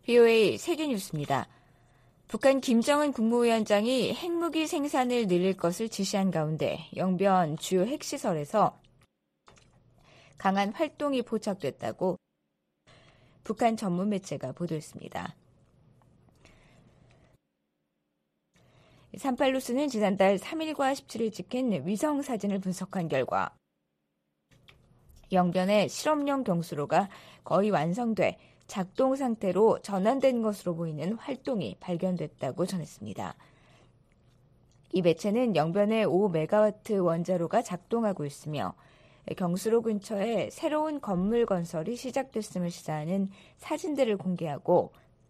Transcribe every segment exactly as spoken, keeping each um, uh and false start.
브이오에이 세계뉴스입니다. 북한 김정은 국무위원장이 핵무기 생산을 늘릴 것을 지시한 가운데 영변 주요 핵시설에서 강한 활동이 포착됐다고 북한 전문 매체가 보도했습니다. 삼십팔 뉴스는 지난달 삼 일과 십칠 일 찍힌 위성 사진을 분석한 결과 영변의 실험용 경수로가 거의 완성돼 작동 상태로 전환된 것으로 보이는 활동이 발견됐다고 전했습니다. 이 매체는 영변의 오 메가와트 원자로가 작동하고 있으며 경수로 근처에 새로운 건물 건설이 시작됐음을 시사하는 사진들을 공개하고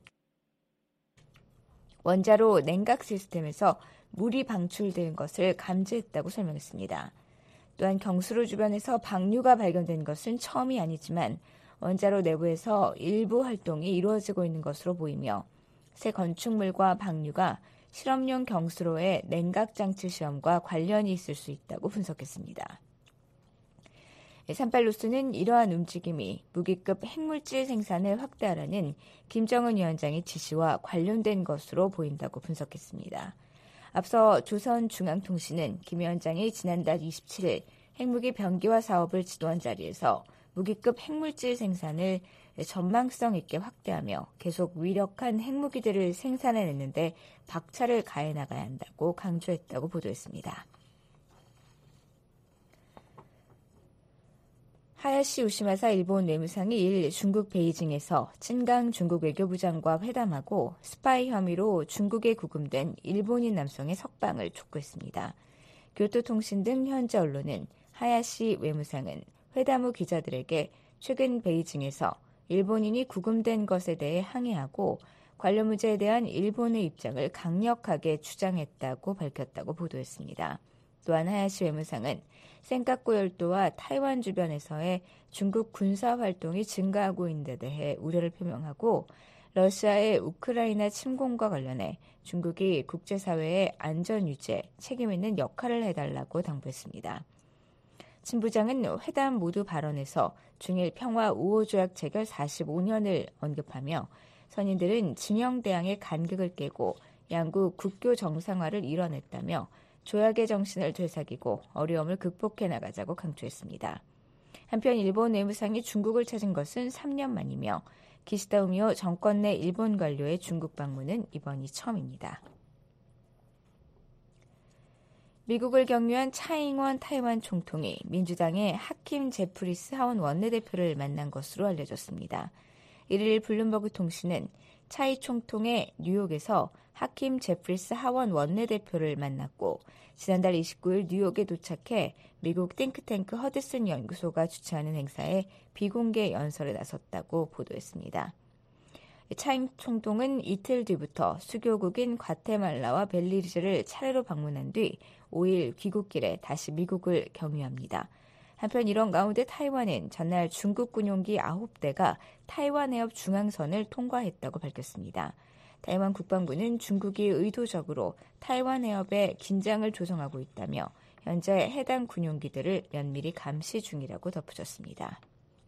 원자로 냉각 시스템에서 물이 방출된 것을 감지했다고 설명했습니다. 또한 경수로 주변에서 방류가 발견된 것은 처음이 아니지만 원자로 내부에서 일부 활동이 이루어지고 있는 것으로 보이며 새 건축물과 방류가 실험용 경수로의 냉각장치 시험과 관련이 있을 수 있다고 분석했습니다. 삼십팔 뉴스는 이러한 움직임이 무기급 핵물질 생산을 확대하라는 김정은 위원장의 지시와 관련된 것으로 보인다고 분석했습니다. 앞서 조선중앙통신은 김 위원장이 지난달 이십칠 일 핵무기 병기화 사업을 지도한 자리에서 무기급 핵물질 생산을 전망성 있게 확대하며 계속 위력한 핵무기들을 생산해냈는데 박차를 가해 나가야 한다고 강조했다고 보도했습니다. 하야시 우시마사 일본 외무상이 일 중국 베이징에서 찐강 중국 외교부장과 회담하고 스파이 혐의로 중국에 구금된 일본인 남성의 석방을 촉구했습니다. 교토통신 등 현지 언론은 하야시 외무상은 회담 후 기자들에게 최근 베이징에서 일본인이 구금된 것에 대해 항의하고 관련 문제에 대한 일본의 입장을 강력하게 주장했다고 밝혔다고 보도했습니다. 또한 하야시 외무상은 센카쿠 열도와 타이완 주변에서의 중국 군사 활동이 증가하고 있는 데 대해 우려를 표명하고 러시아의 우크라이나 침공과 관련해 중국이 국제사회의 안전 유지에 책임 있는 역할을 해달라고 당부했습니다. 친 부장은 회담 모두 발언에서 중일 평화 우호조약 체결 사십오 년을 언급하며 선인들은 진영대항의 간극을 깨고 양국 국교 정상화를 이뤄냈다며 조약의 정신을 되새기고 어려움을 극복해 나가자고 강조했습니다. 한편 일본 외무상이 중국을 찾은 것은 삼 년 만이며 기시다 우미오 정권 내 일본 관료의 중국 방문은 이번이 처음입니다. 미국을 경유한 차잉원 타이완 총통이 민주당의 하킴 제프리스 하원 원내대표를 만난 것으로 알려졌습니다. 일일 블룸버그 통신은 차이 총통의 뉴욕에서 하킴 제프리스 하원 원내대표를 만났고 지난달 이십구 일 뉴욕에 도착해 미국 띵크탱크 허드슨 연구소가 주최하는 행사에 비공개 연설에 나섰다고 보도했습니다. 차임 총통은 이틀 뒤부터 수교국인 과테말라와 벨리즈를 차례로 방문한 뒤 오 일 귀국길에 다시 미국을 경유합니다. 한편 이런 가운데 타이완은 전날 중국 군용기 아홉 대가 타이완 해협 중앙선을 통과했다고 밝혔습니다. 타이완 국방부는 중국이 의도적으로 타이완 해협에 긴장을 조성하고 있다며 현재 해당 군용기들을 면밀히 감시 중이라고 덧붙였습니다.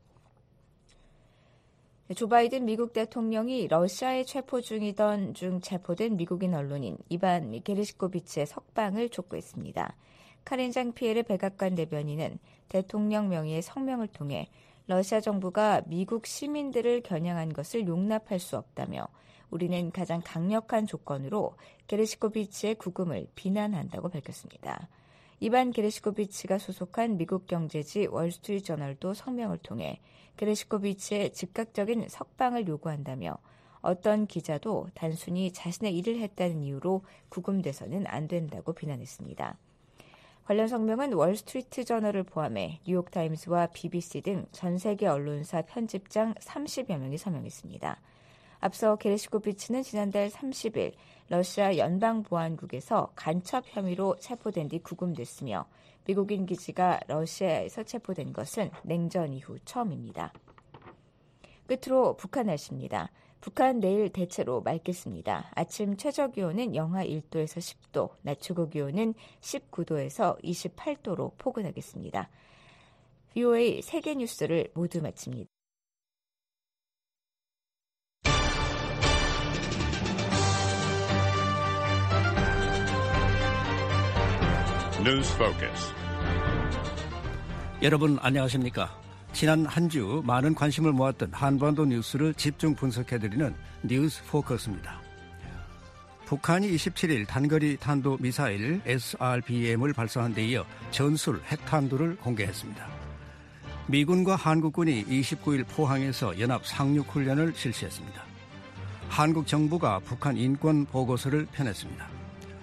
조 바이든 미국 대통령이 러시아에 체포 중이던 중 체포된 미국인 언론인 이반 게르시코비치의 석방을 촉구했습니다. 카린 장피에르 백악관 대변인은 대통령 명의의 성명을 통해 러시아 정부가 미국 시민들을 겨냥한 것을 용납할 수 없다며 우리는 가장 강력한 조건으로 게르시코비치의 구금을 비난한다고 밝혔습니다. 이반 게르시코비치가 소속한 미국 경제지 월스트리트저널도 성명을 통해 게르시코비치의 즉각적인 석방을 요구한다며 어떤 기자도 단순히 자신의 일을 했다는 이유로 구금돼서는 안 된다고 비난했습니다. 관련 성명은 월스트리트저널을 포함해 뉴욕타임스와 비비씨 등 전 세계 언론사 편집장 삼십여 명이 서명했습니다. 앞서 게르시코비치는 지난달 삼십 일 러시아 연방보안국에서 간첩 혐의로 체포된 뒤 구금됐으며 미국인 기지가 러시아에서 체포된 것은 냉전 이후 처음입니다. 끝으로 북한 날씨입니다. 북한 내일 대체로 맑겠습니다. 아침 최저기온은 영하 일 도에서 십 도, 낮 최고기온은 십구 도에서 이십팔 도로 포근하겠습니다. 브이오에이 세계뉴스를 모두 마칩니다. News Focus. 여러분 안녕하십니까? 지난 한 주 많은 관심을 모았던 한반도 뉴스를 집중 분석해드리는 뉴스 포커스입니다. 북한이 이십칠 일 단거리 탄도미사일 에스알비엠을 발사한 데 이어 전술 핵탄두를 공개했습니다. 미군과 한국군이 이십구 일 포항에서 연합 상륙훈련을 실시했습니다. 한국 정부가 북한 인권 보고서를 펴냈습니다.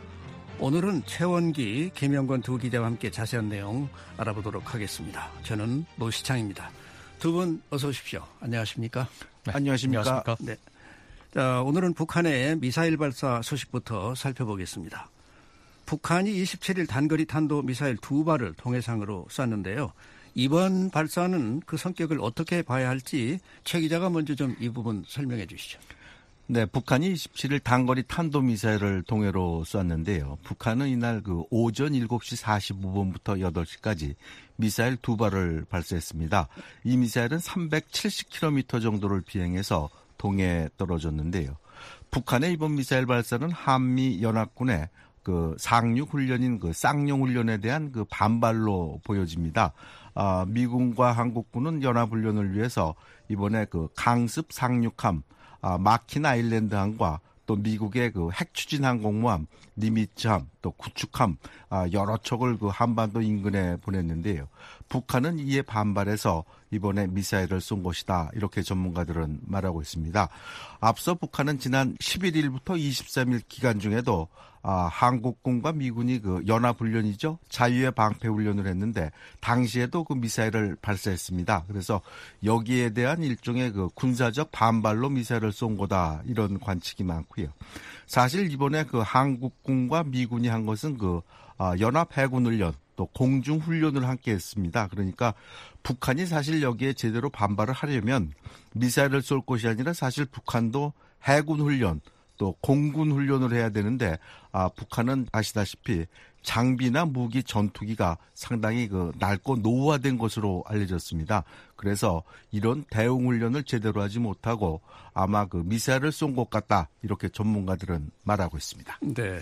오늘은 최원기, 김영건 두 기자와 함께 자세한 내용 알아보도록 하겠습니다. 저는 노시창입니다. 두 분 어서 오십시오. 안녕하십니까? 네, 안녕하십니까? 안녕하십니까? 네. 자, 오늘은 북한의 미사일 발사 소식부터 살펴보겠습니다. 북한이 이십칠 일 단거리 탄도 미사일 두 발을 동해상으로 쐈는데요. 이번 발사는 그 성격을 어떻게 봐야 할지 최 기자가 먼저 좀 이 부분 설명해 주시죠. 네, 북한이 이십칠 일 단거리 탄도미사일을 동해로 쐈는데요. 북한은 이날 그 오전 일곱 시 사십오 분부터 여덟 시까지 미사일 두 발을 발사했습니다. 이 미사일은 삼백칠십 킬로미터 정도를 비행해서 동해에 떨어졌는데요. 북한의 이번 미사일 발사는 한미 연합군의 그 상륙 훈련인 그 쌍용 훈련에 대한 그 반발로 보여집니다. 아, 미군과 한국군은 연합 훈련을 위해서 이번에 그 강습 상륙함 아, 마킨 아일랜드함과 또 미국의 그 핵추진 항공모함, 니미츠함, 또 구축함 아, 여러 척을 그 한반도 인근에 보냈는데요. 북한은 이에 반발해서 이번에 미사일을 쏜 것이다. 이렇게 전문가들은 말하고 있습니다. 앞서 북한은 지난 십일 일부터 이십삼 일 기간 중에도 아, 한국군과 미군이 그 연합훈련이죠. 자유의 방패훈련을 했는데 당시에도 그 미사일을 발사했습니다. 그래서 여기에 대한 일종의 그 군사적 반발로 미사일을 쏜 거다. 이런 관측이 많고요. 사실 이번에 그 한국군과 미군이 한 것은 그 아, 연합해군훈련 또 공중훈련을 함께 했습니다. 그러니까 북한이 사실 여기에 제대로 반발을 하려면 미사일을 쏠 것이 아니라 사실 북한도 해군훈련 또 공군 훈련을 해야 되는데 아, 북한은 아시다시피 장비나 무기 전투기가 상당히 그 낡고 노후화된 것으로 알려졌습니다. 그래서 이런 대응 훈련을 제대로 하지 못하고 아마 그 미사일을 쏜 것 같다 이렇게 전문가들은 말하고 있습니다. 네.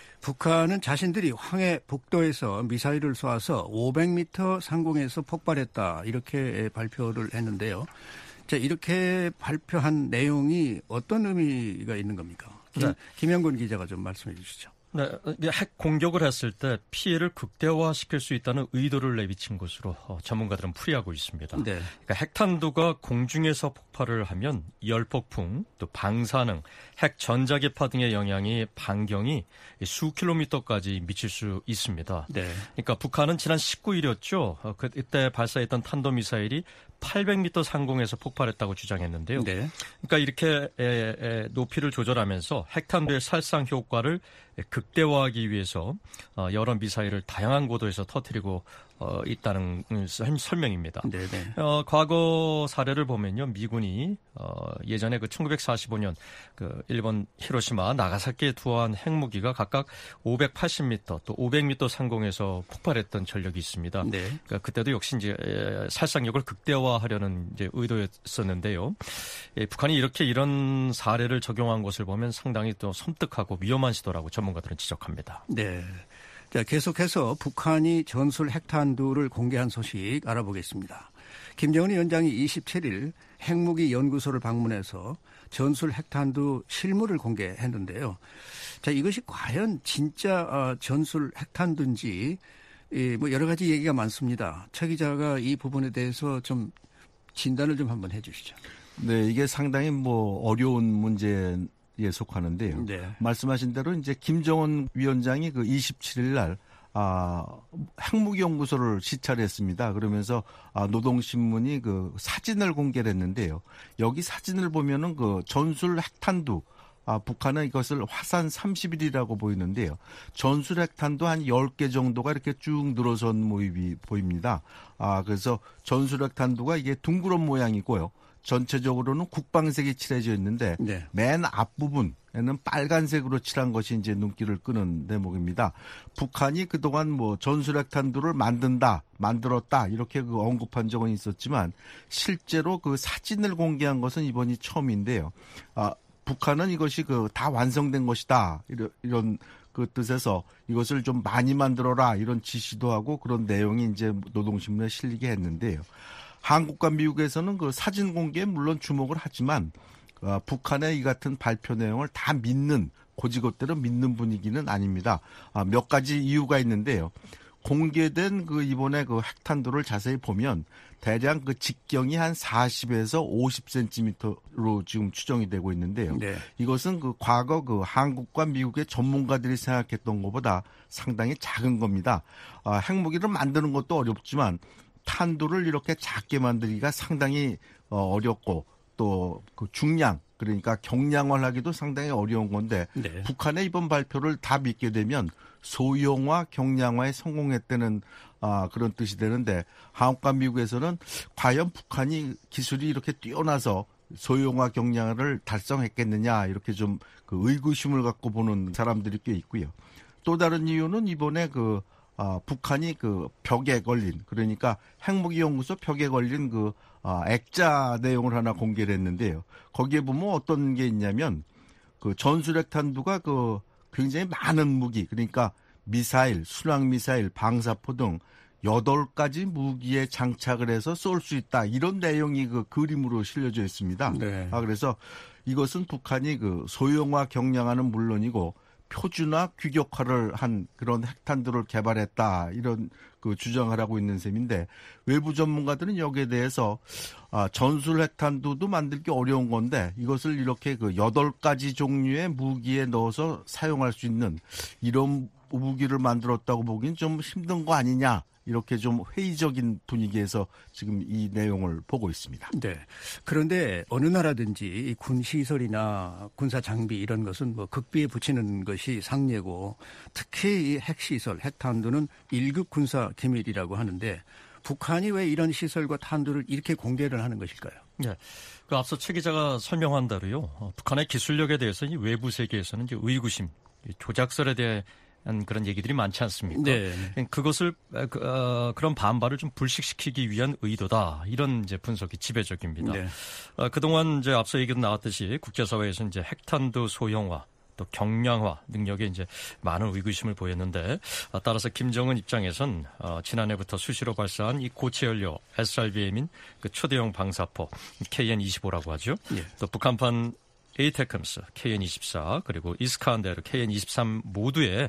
북한은 자신들이 황해 북도에서 미사일을 쏘아서 오백 미터 상공에서 폭발했다 이렇게 발표를 했는데요. 자, 이렇게 발표한 내용이 어떤 의미가 있는 겁니까? 김, 네. 김영건 기자가 좀 말씀해 주시죠. 네, 핵 공격을 했을 때 피해를 극대화시킬 수 있다는 의도를 내비친 것으로 전문가들은 풀이하고 있습니다. 네. 그러니까 핵탄두가 공중에서 폭발을 하면 열폭풍, 또 방사능, 핵 전자기파 등의 영향이 반경이 수 킬로미터까지 미칠 수 있습니다. 네. 그러니까 북한은 지난 십구 일이었죠. 그때 발사했던 탄도미사일이 팔백 미터 상공에서 폭발했다고 주장했는데요. 네. 그러니까 이렇게 높이를 조절하면서 핵탄두의 살상 효과를 극대화하기 위해서 여러 미사일을 다양한 고도에서 터뜨리고 있다는 설명입니다. 네네. 어, 과거 사례를 보면요, 미군이 어, 예전에 그 천구백사십오 년 그 일본 히로시마 나가사키에 투하한 핵무기가 각각 오백팔십 미터 또 오백 미터 상공에서 폭발했던 전력이 있습니다. 네. 그러니까 그때도 역시 이제 살상력을 극대화하려는 이제 의도였었는데요. 예, 북한이 이렇게 이런 사례를 적용한 것을 보면 상당히 또 섬뜩하고 위험한 시도라고 전문가들은 지적합니다. 네. 자, 계속해서 북한이 전술 핵탄두를 공개한 소식 알아보겠습니다. 김정은 위원장이 이십칠 일 핵무기 연구소를 방문해서 전술 핵탄두 실물을 공개했는데요. 자, 이것이 과연 진짜 전술 핵탄두인지 뭐 여러 가지 얘기가 많습니다. 최 기자가 이 부분에 대해서 좀 진단을 좀 한번 해 주시죠. 네, 이게 상당히 뭐 어려운 문제 에 속하는데요. 네. 말씀하신 대로 이제 김정은 위원장이 그 이십칠 일 날 아, 핵무기 연구소를 시찰했습니다. 그러면서 아, 노동신문이 그 사진을 공개를 했는데요. 여기 사진을 보면은 그 전술 핵탄두 아, 북한은 이것을 화산 삼십일이라고 보이는데요. 전술 핵탄두 한 열 개 정도가 이렇게 쭉 늘어선 모습이 보입니다. 아, 그래서 전술 핵탄두가 이게 둥그런 모양이고요. 전체적으로는 국방색이 칠해져 있는데 네. 맨 앞부분에는 빨간색으로 칠한 것이 이제 눈길을 끄는 대목입니다. 북한이 그동안 뭐 전술핵탄두를 만든다, 만들었다 이렇게 그 언급한 적은 있었지만 실제로 그 사진을 공개한 것은 이번이 처음인데요. 아, 북한은 이것이 그 다 완성된 것이다 이런, 이런 그 그 뜻에서 이것을 좀 많이 만들어라 이런 지시도 하고 그런 내용이 이제 노동신문에 실리게 했는데요. 한국과 미국에서는 그 사진 공개에 물론 주목을 하지만 어, 북한의 이 같은 발표 내용을 다 믿는 고지것대로 믿는 분위기는 아닙니다. 아, 몇 가지 이유가 있는데요. 공개된 그 이번에 그 핵탄두를 자세히 보면 대략 그 직경이 한 사십에서 오십 센티미터로 지금 추정이 되고 있는데요. 네. 이것은 그 과거 그 한국과 미국의 전문가들이 생각했던 것보다 상당히 작은 겁니다. 아, 핵무기를 만드는 것도 어렵지만 탄두를 이렇게 작게 만들기가 상당히 어, 어렵고 또 그 중량 그러니까 경량화를 하기도 상당히 어려운 건데 네. 북한의 이번 발표를 다 믿게 되면 소형화, 경량화에 성공했다는 아, 그런 뜻이 되는데 한국과 미국에서는 과연 북한이 기술이 이렇게 뛰어나서 소형화, 경량화를 달성했겠느냐 이렇게 좀 그 의구심을 갖고 보는 사람들이 꽤 있고요. 또 다른 이유는 이번에 그 아, 북한이 그 벽에 걸린 그러니까 핵무기연구소 벽에 걸린 그 아, 액자 내용을 하나 공개를 했는데요. 거기에 보면 어떤 게 있냐면 그 전술핵탄두가 그 굉장히 많은 무기 그러니까 미사일, 순항미사일, 방사포 등 여덟 가지 무기에 장착을 해서 쏠 수 있다. 이런 내용이 그 그림으로 실려져 있습니다. 네. 아, 그래서 이것은 북한이 그 소형화 경량화는 물론이고 표준화 규격화를 한 그런 핵탄두를 개발했다. 이런 그 주장을 하고 있는 셈인데 외부 전문가들은 여기에 대해서 아, 전술 핵탄두도 만들기 어려운 건데 이것을 이렇게 그 여덟 가지 종류의 무기에 넣어서 사용할 수 있는 이런 무기를 만들었다고 보기엔 좀 힘든 거 아니냐. 이렇게 좀 회의적인 분위기에서 지금 이 내용을 보고 있습니다. 네. 그런데 어느 나라든지 군 시설이나 군사 장비 이런 것은 뭐 극비에 붙이는 것이 상례고 특히 이 핵시설, 핵탄두는 일 급 군사 기밀이라고 하는데 북한이 왜 이런 시설과 탄두를 이렇게 공개를 하는 것일까요? 네. 그 앞서 최 기자가 설명한 대로요. 북한의 기술력에 대해서 이 외부 세계에서는 이제 의구심, 조작설에 대해 그런 얘기들이 많지 않습니까? 네. 그것을 어, 그런 반발을 좀 불식시키기 위한 의도다. 이런 이제 분석이 지배적입니다. 네. 어, 그동안 이제 앞서 얘기도 나왔듯이 국제사회에서 이제 핵탄두 소형화 또 경량화 능력에 이제 많은 의구심을 보였는데 어, 따라서 김정은 입장에선 어, 지난해부터 수시로 발사한 이 고체 연료 에스알비엠인 그 초대형 방사포 케이엔 이십오라고 하죠. 네. 또 북한판 에이테크스 케이엔 이십사 그리고 이스칸데르 케이엔 이십삼 모두에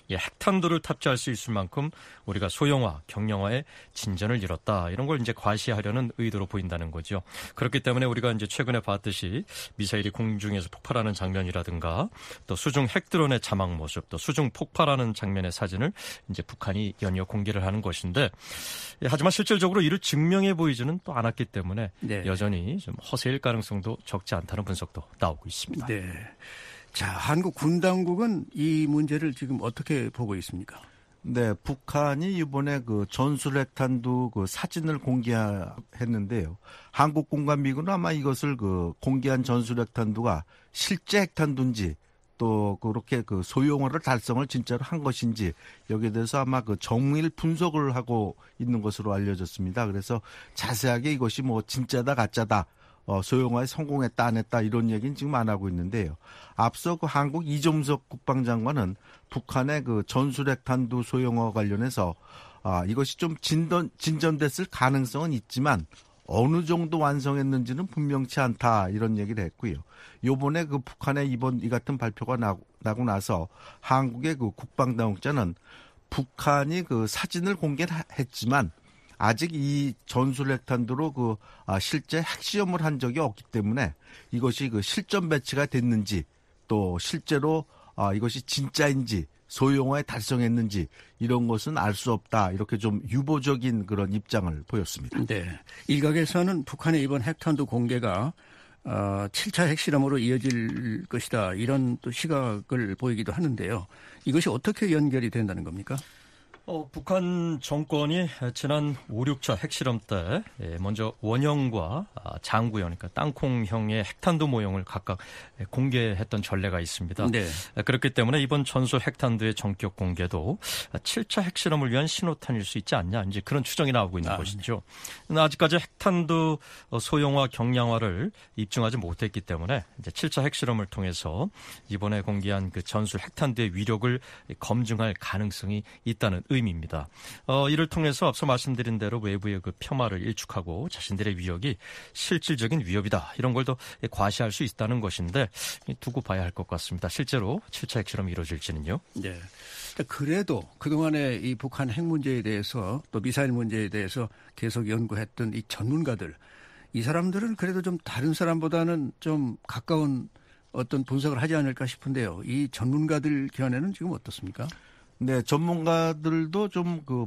핵탄두를 탑재할 수 있을 만큼 우리가 소형화, 경량화에 진전을 이뤘다. 이런 걸 이제 과시하려는 의도로 보인다는 거죠. 그렇기 때문에 우리가 이제 최근에 봤듯이 미사일이 공중에서 폭발하는 장면이라든가 또 수중 핵드론의 자막 모습, 또 수중 폭발하는 장면의 사진을 이제 북한이 연이어 공개를 하는 것인데 하지만 실질적으로 이를 증명해 보이지는 또 않았기 때문에 네. 여전히 좀 허세일 가능성도 적지 않다는 분석도 나오고 있습니다. 네. 자, 한국 군 당국은 이 문제를 지금 어떻게 보고 있습니까? 네, 북한이 이번에 그 전술 핵탄두 그 사진을 공개했는데요. 한국군과 미국은 아마 이것을 그 공개한 전술 핵탄두가 실제 핵탄두인지 또 그렇게 그 소형화를 달성을 진짜로 한 것인지 여기에 대해서 아마 그 정밀 분석을 하고 있는 것으로 알려졌습니다. 그래서 자세하게 이것이 뭐 진짜다 가짜다 어, 소형화에 성공했다 안 했다 이런 얘기는 지금 안 하고 있는데요. 앞서 그 한국 이종석 국방장관은 북한의 그 전술 핵탄두 소형화 관련해서 아, 이것이 좀 진전, 진전됐을 가능성은 있지만 어느 정도 완성했는지는 분명치 않다 이런 얘기를 했고요. 요번에 그 북한의 이번 이 같은 발표가 나고, 나고 나서 한국의 그 국방당국자는 북한이 그 사진을 공개했지만 아직 이 전술 핵탄두로 그 아, 실제 핵시험을 한 적이 없기 때문에 이것이 그 실전 배치가 됐는지 또 실제로 아, 이것이 진짜인지 소형화에 달성했는지 이런 것은 알 수 없다. 이렇게 좀 유보적인 그런 입장을 보였습니다. 네. 일각에서는 북한의 이번 핵탄두 공개가 어, 칠 차 핵실험으로 이어질 것이다. 이런 또 시각을 보이기도 하는데요. 이것이 어떻게 연결이 된다는 겁니까? 어, 북한 정권이 지난 오, 육 차 핵실험 때 먼저 원형과 장구형, 그러니까 땅콩형의 핵탄두 모형을 각각 공개했던 전례가 있습니다. 네. 그렇기 때문에 이번 전술 핵탄두의 전격 공개도 칠 차 핵실험을 위한 신호탄일 수 있지 않냐, 이제 그런 추정이 나오고 있는 아, 것이죠. 네. 아직까지 핵탄두 소형화, 경량화를 입증하지 못했기 때문에 이제 칠 차 핵실험을 통해서 이번에 공개한 그 전술 핵탄두의 위력을 검증할 가능성이 있다는 의미. 입니다. 어, 이를 통해서 앞서 말씀드린 대로 외부의 그 폄하를 일축하고 자신들의 위력이 실질적인 위협이다, 이런 걸 더 과시할 수 있다는 것인데 두고 봐야 할 것 같습니다. 실제로 칠 차 핵실험이 이루어질지는요. 네. 그래도 그동안에 이 북한 핵 문제에 대해서 또 미사일 문제에 대해서 계속 연구했던 이 전문가들, 이 사람들은 그래도 좀 다른 사람보다는 좀 가까운 어떤 분석을 하지 않을까 싶은데요. 이 전문가들 견해는 지금 어떻습니까? 네, 전문가들도 좀 그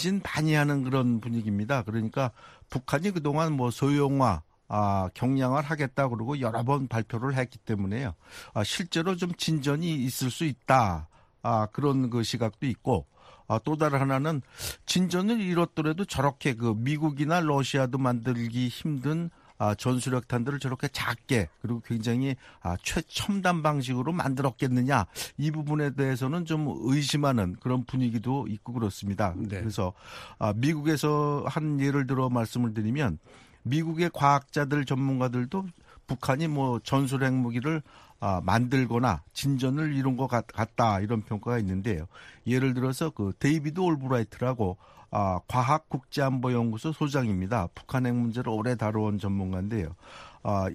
반신반의하는 그런 분위기입니다. 그러니까 북한이 그동안 뭐 소형화, 아, 경량화를 하겠다 그러고 여러 번 발표를 했기 때문에요. 아, 실제로 좀 진전이 있을 수 있다. 아, 그런 그 시각도 있고, 아, 또 다른 하나는 진전을 이뤘더라도 저렇게 그 미국이나 러시아도 만들기 힘든 아, 전술핵탄들을 저렇게 작게 그리고 굉장히 아, 최첨단 방식으로 만들었겠느냐, 이 부분에 대해서는 좀 의심하는 그런 분위기도 있고 그렇습니다. 네. 그래서 아, 미국에서 한 예를 들어 말씀을 드리면 미국의 과학자들, 전문가들도 북한이 뭐 전술 핵무기를 아, 만들거나 진전을 이룬 것 같, 같다, 이런 평가가 있는데요. 예를 들어서 그 데이비드 올브라이트라고 아, 과학국제안보연구소 소장입니다. 북한 핵 문제를 오래 다뤄온 전문가인데요. 아,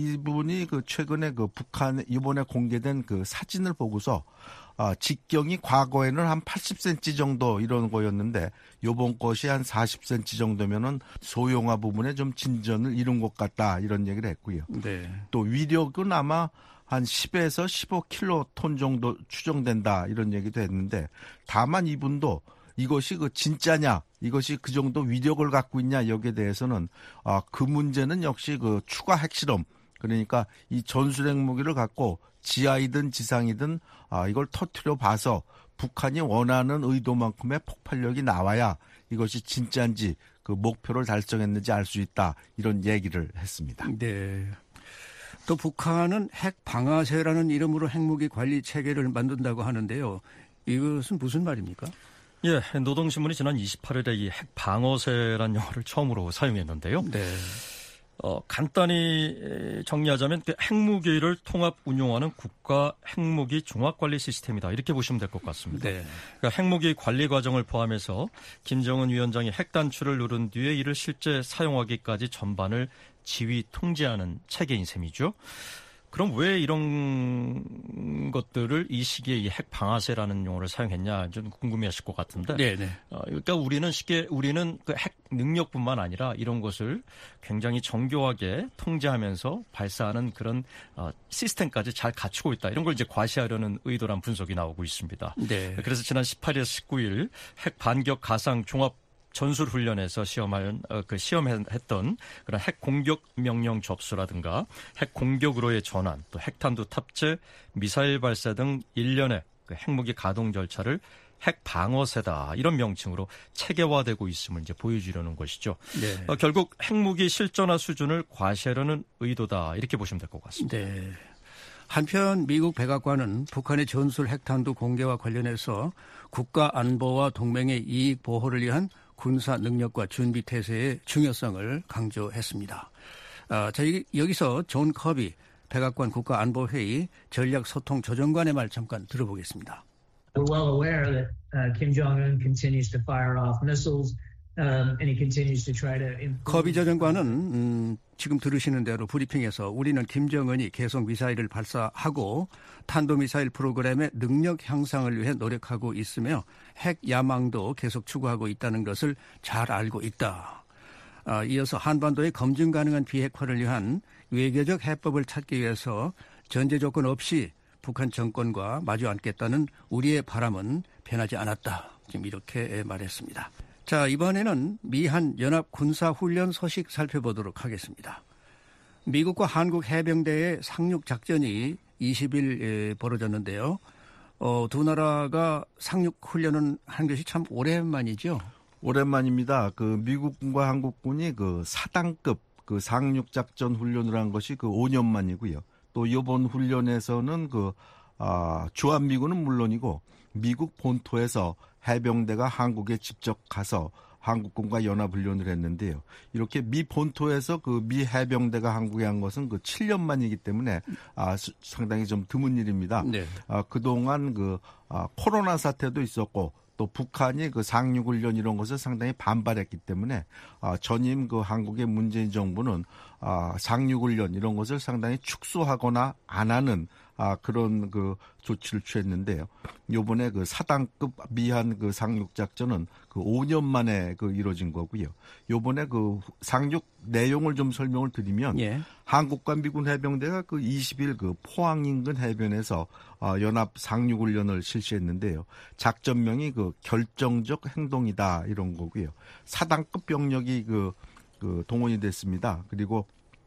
이분이 그 최근에 그 북한 이번에 공개된 그 사진을 보고서 아, 직경이 과거에는 한 팔십 센티미터 정도 이런 거였는데 이번 것이 한 사십 센티미터 정도면은 소형화 부분에 좀 진전을 이룬 것 같다, 이런 얘기를 했고요. 네. 또 위력은 아마 한 십에서 십오 킬로톤 정도 추정된다, 이런 얘기도 했는데, 다만 이분도 이것이 그 진짜냐, 이것이 그 정도 위력을 갖고 있냐, 여기에 대해서는 아, 그 문제는 역시 그 추가 핵실험, 그러니까 이 전술 핵무기를 갖고 지하이든 지상이든 아, 이걸 터뜨려 봐서 북한이 원하는 의도만큼의 폭발력이 나와야 이것이 진짜인지 그 목표를 달성했는지 알 수 있다, 이런 얘기를 했습니다. 네. 또 북한은 핵 방아쇠라는 이름으로 핵무기 관리 체계를 만든다고 하는데요. 이것은 무슨 말입니까? 예, 노동신문이 지난 이십팔 일에 이 핵 방어쇠란 용어를 처음으로 사용했는데요. 네. 어, 간단히 정리하자면 그 핵무기를 통합 운용하는 국가 핵무기 종합관리 시스템이다, 이렇게 보시면 될 것 같습니다. 네. 그러니까 핵무기 관리 과정을 포함해서 김정은 위원장이 핵 단추를 누른 뒤에 이를 실제 사용하기까지 전반을 지휘 통제하는 체계인 셈이죠. 그럼 왜 이런 것들을 이 시기에 이 핵 방아쇠라는 용어를 사용했냐, 좀 궁금해하실 것 같은데. 네네. 어, 그러니까 우리는 쉽게 우리는 그 핵 능력뿐만 아니라 이런 것을 굉장히 정교하게 통제하면서 발사하는 그런 어, 시스템까지 잘 갖추고 있다, 이런 걸 이제 과시하려는 의도란 분석이 나오고 있습니다. 네. 그래서 지난 십팔 일에서 십구 일 핵 반격 가상 종합 전술 훈련에서 시험한 어, 그 시험했던 그런 핵 공격 명령 접수라든가 핵 공격으로의 전환, 또 핵탄두 탑재, 미사일 발사 등 일련의 그 핵무기 가동 절차를 핵 방어쇠다, 이런 명칭으로 체계화되고 있음을 이제 보여주려는 것이죠. 네. 어, 결국 핵무기 실전화 수준을 과시하려는 의도다, 이렇게 보시면 될 것 같습니다. 네. 한편 미국 백악관은 북한의 전술 핵탄두 공개와 관련해서 국가 안보와 동맹의 이익 보호를 위한 군사 능력과 준비 태세의 중요성을 강조했습니다. 아, 저희 여기서 존 커비 백악관 국가안보회의 전략소통조정관의 말 잠깐 들어보겠습니다. We're well aware that uh, Kim Jong-un continues to fire off missiles. Um, and he continues to try to improve. 커비 조정관은 음, 지금 들으시는 대로 브리핑에서 우리는 김정은이 계속 미사일을 발사하고 탄도미사일 프로그램의 능력 향상을 위해 노력하고 있으며 핵 야망도 계속 추구하고 있다는 것을 잘 알고 있다. 아, 이어서 한반도의 검증 가능한 비핵화를 위한 외교적 해법을 찾기 위해서 전제 조건 없이 북한 정권과 마주 앉겠다는 우리의 바람은 변하지 않았다. 지금 이렇게 말했습니다. 자, 이번에는 미한 연합 군사훈련 소식 살펴보도록 하겠습니다. 미국과 한국 해병대의 상륙 작전이 이십 일 벌어졌는데요. 어, 두 나라가 상륙 훈련을 한 것이 참 오랜만이죠. 오랜만입니다. 그 미국군과 한국군이 그 사단급 그 상륙 작전 훈련을 한 것이 그 오 년 만이고요. 또 이번 훈련에서는 그 아, 주한미군은 물론이고 미국 본토에서 해병대가 한국에 직접 가서 한국군과 연합훈련을 했는데요. 이렇게 미 본토에서 그 미 해병대가 한국에 한 것은 그 칠 년 만이기 때문에 아, 수, 상당히 좀 드문 일입니다. 네. 아, 그동안 그 아, 코로나 사태도 있었고 또 북한이 그 상륙훈련 이런 것을 상당히 반발했기 때문에 아, 전임 그 한국의 문재인 정부는 아, 상륙훈련 이런 것을 상당히 축소하거나 안 하는 아, 그런 그 조치를 취했는데요. 요번에 그 사단급 미한 그 상륙 작전은 그 오 년 만에 그 이루어진 거고요. 요번에 그 상륙 내용을 좀 설명을 드리면 예. 한국과 미군 해병대가 그 이십 일 그 포항 인근 해변에서 어, 연합 상륙 훈련을 실시했는데요. 작전명이 그 결정적 행동이다 이런 거고요. 사단급 병력이 그, 그 동원이 됐습니다. 그리고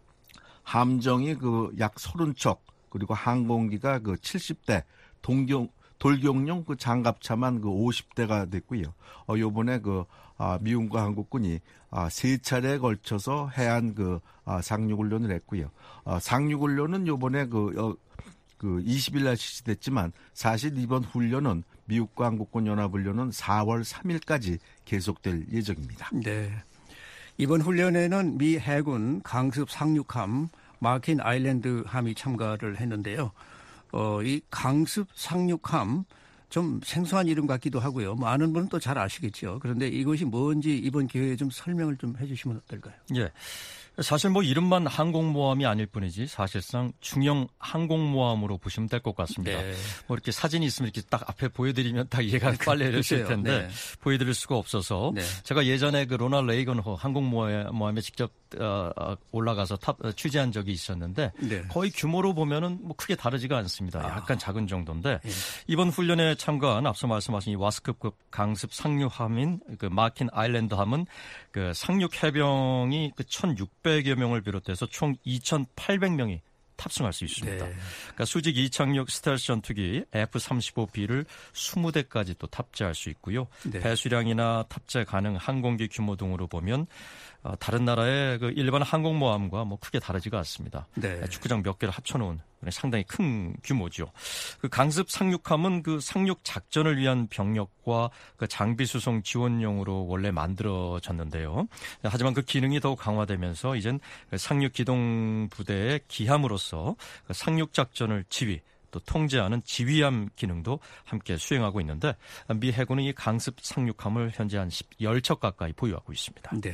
함정이 그 약 서른 척 그리고 항공기가 그 칠십 대, 동경, 돌격용 그 장갑차만 그 오십 대가 됐고요. 어, 요번에 그, 아, 미군과 한국군이 아, 세 차례에 걸쳐서 해안 그, 아, 상륙훈련을 했고요. 어, 상륙훈련은 요번에 그, 어, 그 이십 일 날 실시됐지만 사실 이번 훈련은 미국과 한국군 연합훈련은 사월 삼일까지 계속될 예정입니다. 네. 이번 훈련에는 미 해군 강습 상륙함 마킨 아일랜드 함이 참가를 했는데요. 어, 이 강습 상륙함 좀 생소한 이름 같기도 하고요. 뭐 아는 분은 또 잘 아시겠죠. 그런데 이것이 뭔지 이번 기회에 좀 설명을 좀 해주시면 어떨까요? 예. 사실 뭐 이름만 항공모함이 아닐 뿐이지 사실상 중형 항공모함으로 보시면 될 것 같습니다. 네. 뭐 이렇게 사진이 있으면 이렇게 딱 앞에 보여드리면 딱 이해가 빨리 되실 텐데 네. 보여드릴 수가 없어서 네. 제가 예전에 그 로널드 레이건 항공모함에 직접 어, 올라가서 탑, 취재한 적이 있었는데 네. 거의 규모로 보면은 뭐 크게 다르지가 않습니다. 약간 아. 작은 정도인데 네. 이번 훈련에 참가한 앞서 말씀하신 이 와스급급 강습 상륙함인 그 마킨 아일랜드 함은 그 상륙 해병이 그 천육백여 명을 비롯해서 총 이천팔백 명이 탑승할 수 있습니다. 네. 그러니까 수직 이착륙 스텔스 전투기 에프 삼십오 비를 이십 대까지 또 탑재할 수 있고요. 네. 배수량이나 탑재 가능 항공기 규모 등으로 보면 다른 나라의 그 일반 항공모함과 뭐 크게 다르지가 않습니다. 네. 축구장 몇 개를 합쳐놓은 상당히 큰 규모죠. 그 강습 상륙함은 그 상륙 작전을 위한 병력과 그 장비 수송 지원용으로 원래 만들어졌는데요. 하지만 그 기능이 더욱 강화되면서 이젠 상륙 기동 부대의 기함으로서 그 상륙 작전을 지휘 또 통제하는 지휘함 기능도 함께 수행하고 있는데 미 해군은 이 강습 상륙함을 현재 한 십 척 가까이 보유하고 있습니다. 네.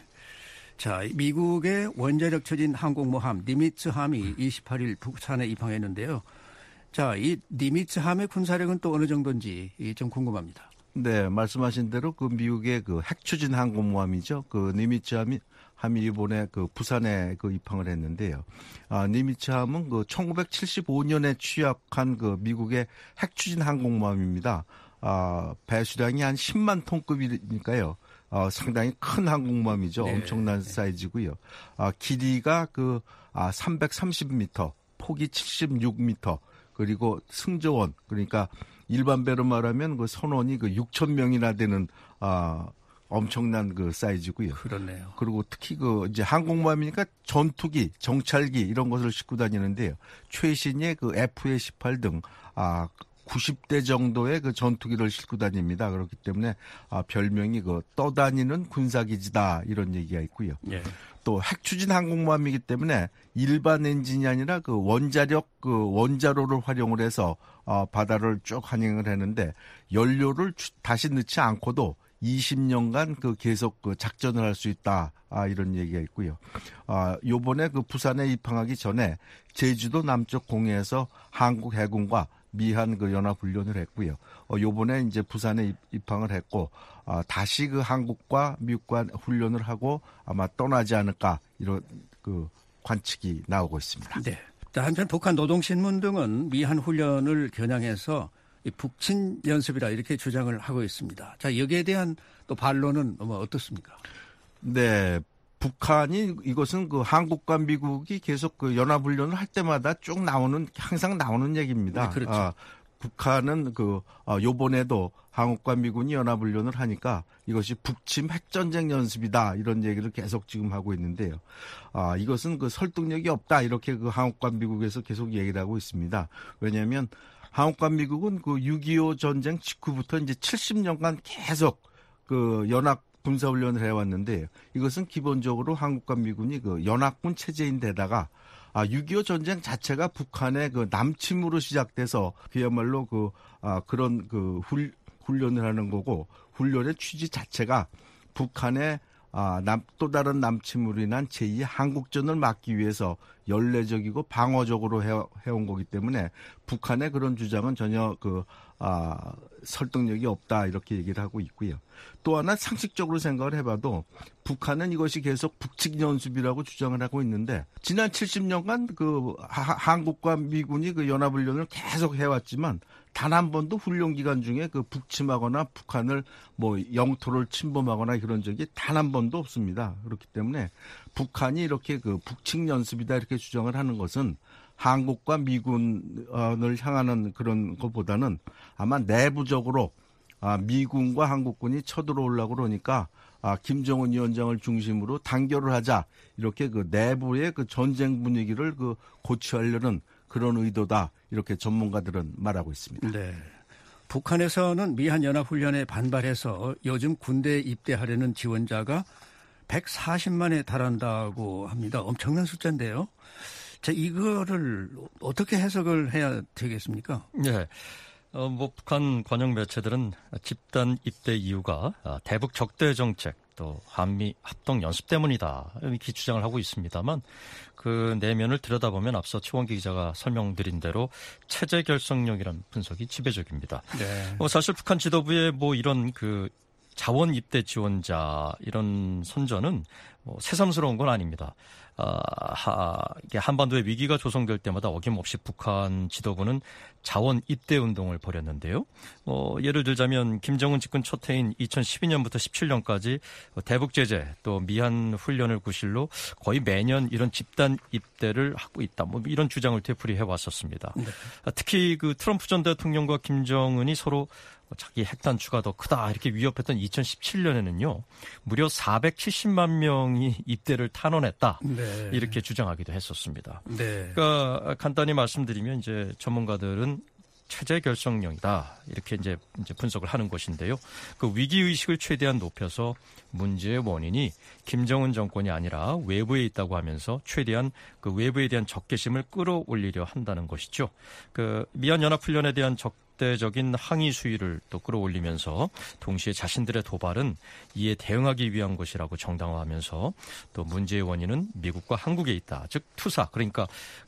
자, 미국의 원자력 추진 항공모함 니미츠함이 이십팔 일 부산에 입항했는데요. 자, 이 니미츠함의 군사력은 또 어느 정도인지 좀 궁금합니다. 네, 말씀하신 대로 그 미국의 그 핵추진 항공모함이죠. 그 니미츠함이 함이 이번에 그 부산에 그 입항을 했는데요. 아, 니미츠함은 그 천구백칠십오 년에 취약한 그 미국의 핵추진 항공모함입니다. 아, 배수량이 한 십만 톤급이니까요. 어, 상당히 큰 항공모함이죠. 네. 엄청난 사이즈고요. 아, 길이가 그 아, 삼백삼십 미터, 폭이 칠십육 미터, 그리고 승조원 그러니까 일반 배로 말하면 그 선원이 그 육천 명이나 되는 아, 엄청난 그 사이즈고요. 그렇네요. 그리고 특히 그 이제 항공모함이니까 전투기, 정찰기 이런 것을 싣고 다니는데요. 최신의 그 에프 십팔 등 아. 구십 대 정도의 그 전투기를 싣고 다닙니다. 그렇기 때문에 아, 별명이 그 떠다니는 군사기지다 이런 얘기가 있고요. 예. 또 핵추진 항공모함이기 때문에 일반 엔진이 아니라 그 원자력 그 원자로를 활용을 해서 어, 바다를 쭉 항행을 하는데 연료를 다시 넣지 않고도 이십 년간 그 계속 그 작전을 할 수 있다. 아, 이런 얘기가 있고요. 아, 요번에 그 부산에 입항하기 전에 제주도 남쪽 공해에서 한국 해군과 미한 그 연합훈련을 했고요. 어, 요번에 이제 부산에 입항을 했고, 아, 다시 그 한국과 미국과 훈련을 하고 아마 떠나지 않을까, 이런 그 관측이 나오고 있습니다. 네. 한편 북한 노동신문 등은 미한 훈련을 겨냥해서 이 북친 연습이라 이렇게 주장을 하고 있습니다. 자, 여기에 대한 또 반론은 뭐 어떻습니까? 네. 북한이 이것은 그 한국과 미국이 계속 그 연합훈련을 할 때마다 쭉 나오는 항상 나오는 얘기입니다. 네, 그렇죠. 아, 북한은 그 어, 요번에도 한국과 미군이 연합훈련을 하니까 이것이 북침 핵전쟁 연습이다 이런 얘기를 계속 지금 하고 있는데요. 아, 이것은 그 설득력이 없다 이렇게 그 한국과 미국에서 계속 얘기를 하고 있습니다. 왜냐하면 한국과 미국은 그 육이오 전쟁 직후부터 이제 칠십 년간 계속 그 연합 군사훈련을 해왔는데 이것은 기본적으로 한국과 미군이 그 연합군 체제인데다가 아, 육이오 전쟁 자체가 북한의 그 남침으로 시작돼서 그야말로 그, 아, 그런 그 훌, 훈련을 하는 거고 훈련의 취지 자체가 북한의 아, 남, 또 다른 남침으로 인한 제이의 한국전을 막기 위해서 연례적이고 방어적으로 해, 해온 거기 때문에 북한의 그런 주장은 전혀 그, 아, 설득력이 없다 이렇게 얘기를 하고 있고요. 또 하나 상식적으로 생각을 해봐도 북한은 이것이 계속 북측 연습이라고 주장을 하고 있는데 지난 칠십 년간 그 하, 한국과 미군이 그 연합훈련을 계속 해왔지만 단 한 번도 훈련 기간 중에 그 북침하거나 북한을 뭐 영토를 침범하거나 그런 적이 단 한 번도 없습니다. 그렇기 때문에 북한이 이렇게 그 북측 연습이다 이렇게 주장을 하는 것은 한국과 미군을 향하는 그런 것보다는 아마 내부적으로 아, 미군과 한국군이 쳐들어오려고 그러니까 아, 김정은 위원장을 중심으로 단결을 하자 이렇게 그 내부의 그 전쟁 분위기를 그 고취하려는 그런 의도다 이렇게 전문가들은 말하고 있습니다. 네. 북한에서는 미한연합훈련에 반발해서 요즘 군대에 입대하려는 지원자가 백사십만에 달한다고 합니다. 엄청난 숫자인데요. 자, 이거를 어떻게 해석을 해야 되겠습니까? 네. 어, 뭐, 북한 관영 매체들은 집단 입대 이유가 대북 적대 정책 또 한미 합동 연습 때문이다 이렇게 주장을 하고 있습니다만 그 내면을 들여다보면 앞서 최원기 기자가 설명드린 대로 체제 결속력이라는 분석이 지배적입니다. 네. 어, 사실 북한 지도부의 뭐 이런 그 자원 입대 지원자 이런 선전은 뭐 새삼스러운 건 아닙니다. 아, 하, 이게 한반도의 위기가 조성될 때마다 어김없이 북한 지도부는 자원 입대 운동을 벌였는데요. 어, 예를 들자면 김정은 집권 첫 해인 이천십이 년부터 십칠 년까지 대북 제재 또 미한 훈련을 구실로 거의 매년 이런 집단 입대를 하고 있다. 뭐 이런 주장을 되풀이해 왔었습니다. 네. 특히 그 트럼프 전 대통령과 김정은이 서로 자기 핵 단추가 더 크다 이렇게 위협했던 이천십칠 년에는요 무려 사백칠십만 명이 입대를 탄원했다 네. 이렇게 주장하기도 했었습니다. 네. 그러니까 간단히 말씀드리면 이제 전문가들은 체제 결속력이다 이렇게 이제 이제 분석을 하는 것인데요. 그 위기 의식을 최대한 높여서 문제의 원인이 김정은 정권이 아니라 외부에 있다고 하면서 최대한 그 외부에 대한 적개심을 끌어올리려 한다는 것이죠. 그 미한 연합 훈련에 대한 적 적대적인 항의 수위를 또 끌어올리면서 동시에 자신들의 도발은 이에 대응하기 위한 것이라고 정당화하면서 또 문제의 원인은 미국과 한국에 있다. 즉 투사 그러니까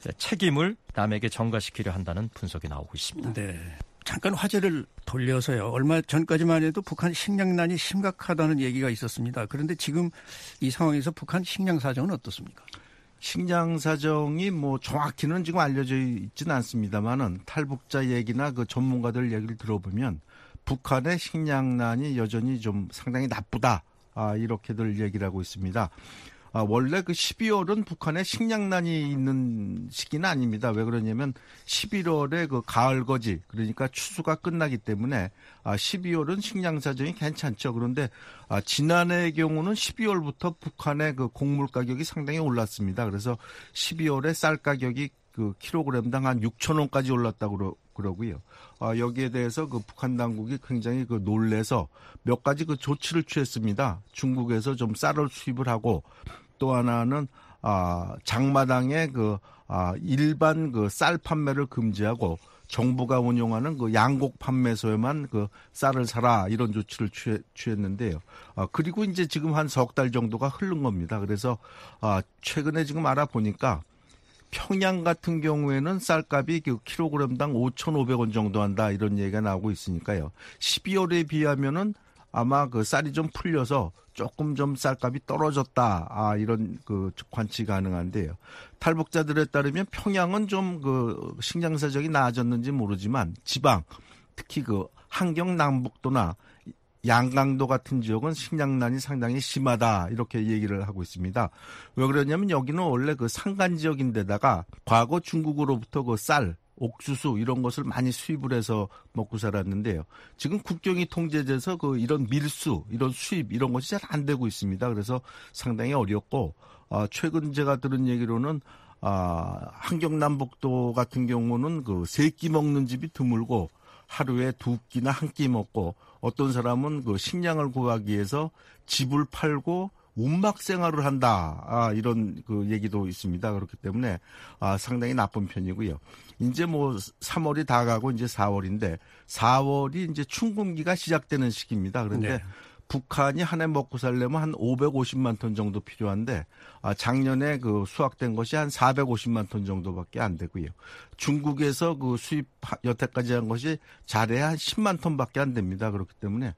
책임을 남에게 전가시키려 한다는 분석이 나오고 있습니다. 네. 잠깐 화제를 돌려서요. 얼마 전까지만 해도 북한 식량난이 심각하다는 얘기가 있었습니다. 그런데 지금 이 상황에서 북한 식량 사정은 어떻습니까? 식량 사정이 뭐 정확히는 지금 알려져 있지는 않습니다만은 탈북자 얘기나 그 전문가들 얘기를 들어보면 북한의 식량난이 여전히 좀 상당히 나쁘다. 아, 이렇게들 얘기를 하고 있습니다. 아, 원래 그 십이월은 북한에 식량난이 있는 시기는 아닙니다. 왜 그러냐면 십일월에 그 가을거지 그러니까 추수가 끝나기 때문에 아, 십이월은 식량 사정이 괜찮죠. 그런데 아, 지난해의 경우는 십이월부터 북한의 그 곡물 가격이 상당히 올랐습니다. 그래서 십이월에 쌀 가격이 그 킬로그램당 한 육천 원까지 올랐다고 그러, 그러고요. 아, 여기에 대해서 그 북한 당국이 굉장히 그 놀래서 몇 가지 그 조치를 취했습니다. 중국에서 좀 쌀을 수입을 하고 또 하나는 아, 장마당에 그 아, 일반 그 쌀 판매를 금지하고 정부가 운영하는 그 양곡 판매소에만 그 쌀을 사라 이런 조치를 취해, 취했는데요. 아, 그리고 이제 지금 한 석 달 정도가 흐른 겁니다. 그래서 아, 최근에 지금 알아보니까 평양 같은 경우에는 쌀값이 그 킬로그램당 오천오백 원 정도 한다 이런 얘기가 나오고 있으니까요. 십이월에 비하면은 아마 그 쌀이 좀 풀려서 조금 좀 쌀값이 떨어졌다. 아, 이런 그 관측이 가능한데요. 탈북자들에 따르면 평양은 좀 그 식량 사정이 나아졌는지 모르지만 지방, 특히 그 한경 남북도나 양강도 같은 지역은 식량난이 상당히 심하다 이렇게 얘기를 하고 있습니다. 왜 그러냐면 여기는 원래 그 산간 지역인데다가 과거 중국으로부터 그 쌀, 옥수수 이런 것을 많이 수입을 해서 먹고 살았는데요. 지금 국경이 통제돼서 그 이런 밀수, 이런 수입 이런 것이 잘 안 되고 있습니다. 그래서 상당히 어렵고 어, 최근 제가 들은 얘기로는 아, 한경남북도 같은 경우는 그 세 끼 먹는 집이 드물고 하루에 두 끼나 한 끼 먹고 어떤 사람은 그 식량을 구하기 위해서 집을 팔고 운막 생활을 한다. 아, 이런 그 얘기도 있습니다. 그렇기 때문에 아, 상당히 나쁜 편이고요. 이제 뭐 삼월이 다 가고 이제 사월인데 사월이 이제 춘금기가 시작되는 시기입니다. 그런데 네. 북한이 한 해 먹고 살려면 한 오백오십만 톤 정도 필요한데 아, 작년에 그 수확된 것이 한 사백오십만 톤 정도밖에 안 되고요. 중국에서 그 수입 여태까지 한 것이 잘해야 한 십만 톤밖에 안 됩니다. 그렇기 때문에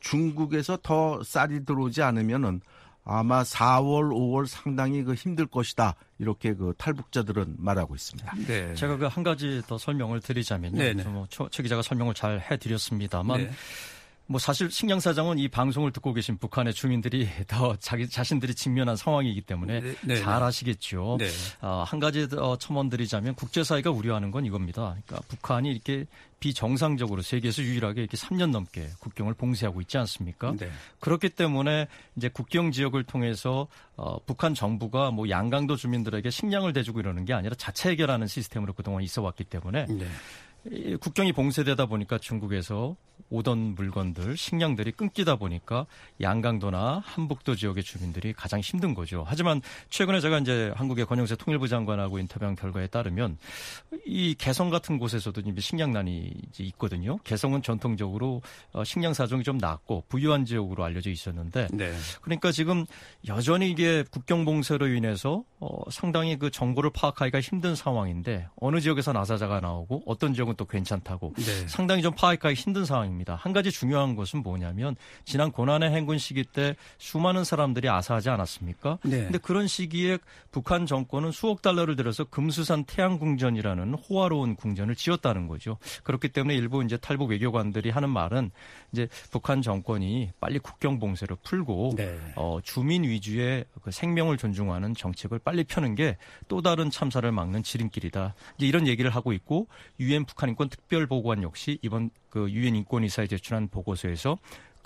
중국에서 더 쌀이 들어오지 않으면은 아마 사월, 오월 상당히 그 힘들 것이다. 이렇게 그 탈북자들은 말하고 있습니다. 네. 제가 그 한 가지 더 설명을 드리자면요. 뭐 최 기자가 설명을 잘 해드렸습니다만. 네. 뭐 사실 식량사정은 이 방송을 듣고 계신 북한의 주민들이 더 자기 자신들이 직면한 상황이기 때문에 네, 네, 잘 아시겠죠. 네. 어, 한 가지 더 첨언드리자면 국제사회가 우려하는 건 이겁니다. 그러니까 북한이 이렇게 비정상적으로 세계에서 유일하게 이렇게 삼 년 넘게 국경을 봉쇄하고 있지 않습니까? 네. 그렇기 때문에 이제 국경 지역을 통해서 어, 북한 정부가 뭐 양강도 주민들에게 식량을 대주고 이러는 게 아니라 자체 해결하는 시스템으로 그동안 있어 왔기 때문에 네. 국경이 봉쇄되다 보니까 중국에서 오던 물건들, 식량들이 끊기다 보니까 양강도나 한북도 지역의 주민들이 가장 힘든 거죠. 하지만 최근에 제가 이제 한국의 권영세 통일부 장관하고 인터뷰한 결과에 따르면 이 개성 같은 곳에서도 이제 식량난이 이제 있거든요. 개성은 전통적으로 식량 사정이 좀 낮고 부유한 지역으로 알려져 있었는데 네. 그러니까 지금 여전히 이게 국경 봉쇄로 인해서 어, 상당히 그 정보를 파악하기가 힘든 상황인데 어느 지역에서 나사자가 나오고 어떤 지역은 또 괜찮다고 네. 상당히 좀 파악하기 힘든 상황입니다. 한 가지 중요한 것은 뭐냐면 지난 고난의 행군 시기 때 수많은 사람들이 아사하지 않았습니까? 그런데 네. 그런 시기에 북한 정권은 수억 달러를 들여서 금수산 태양궁전이라는 호화로운 궁전을 지었다는 거죠. 그렇기 때문에 일부 이제 탈북 외교관들이 하는 말은 이제 북한 정권이 빨리 국경 봉쇄를 풀고 네. 어, 주민 위주의 그 생명을 존중하는 정책을 빨리 펴는 게 또 다른 참사를 막는 지름길이다. 이제 이런 얘기를 하고 있고 유엔 북한 인권 특별보고관 역시 이번 그 유엔 인권이사에 제출한 보고서에서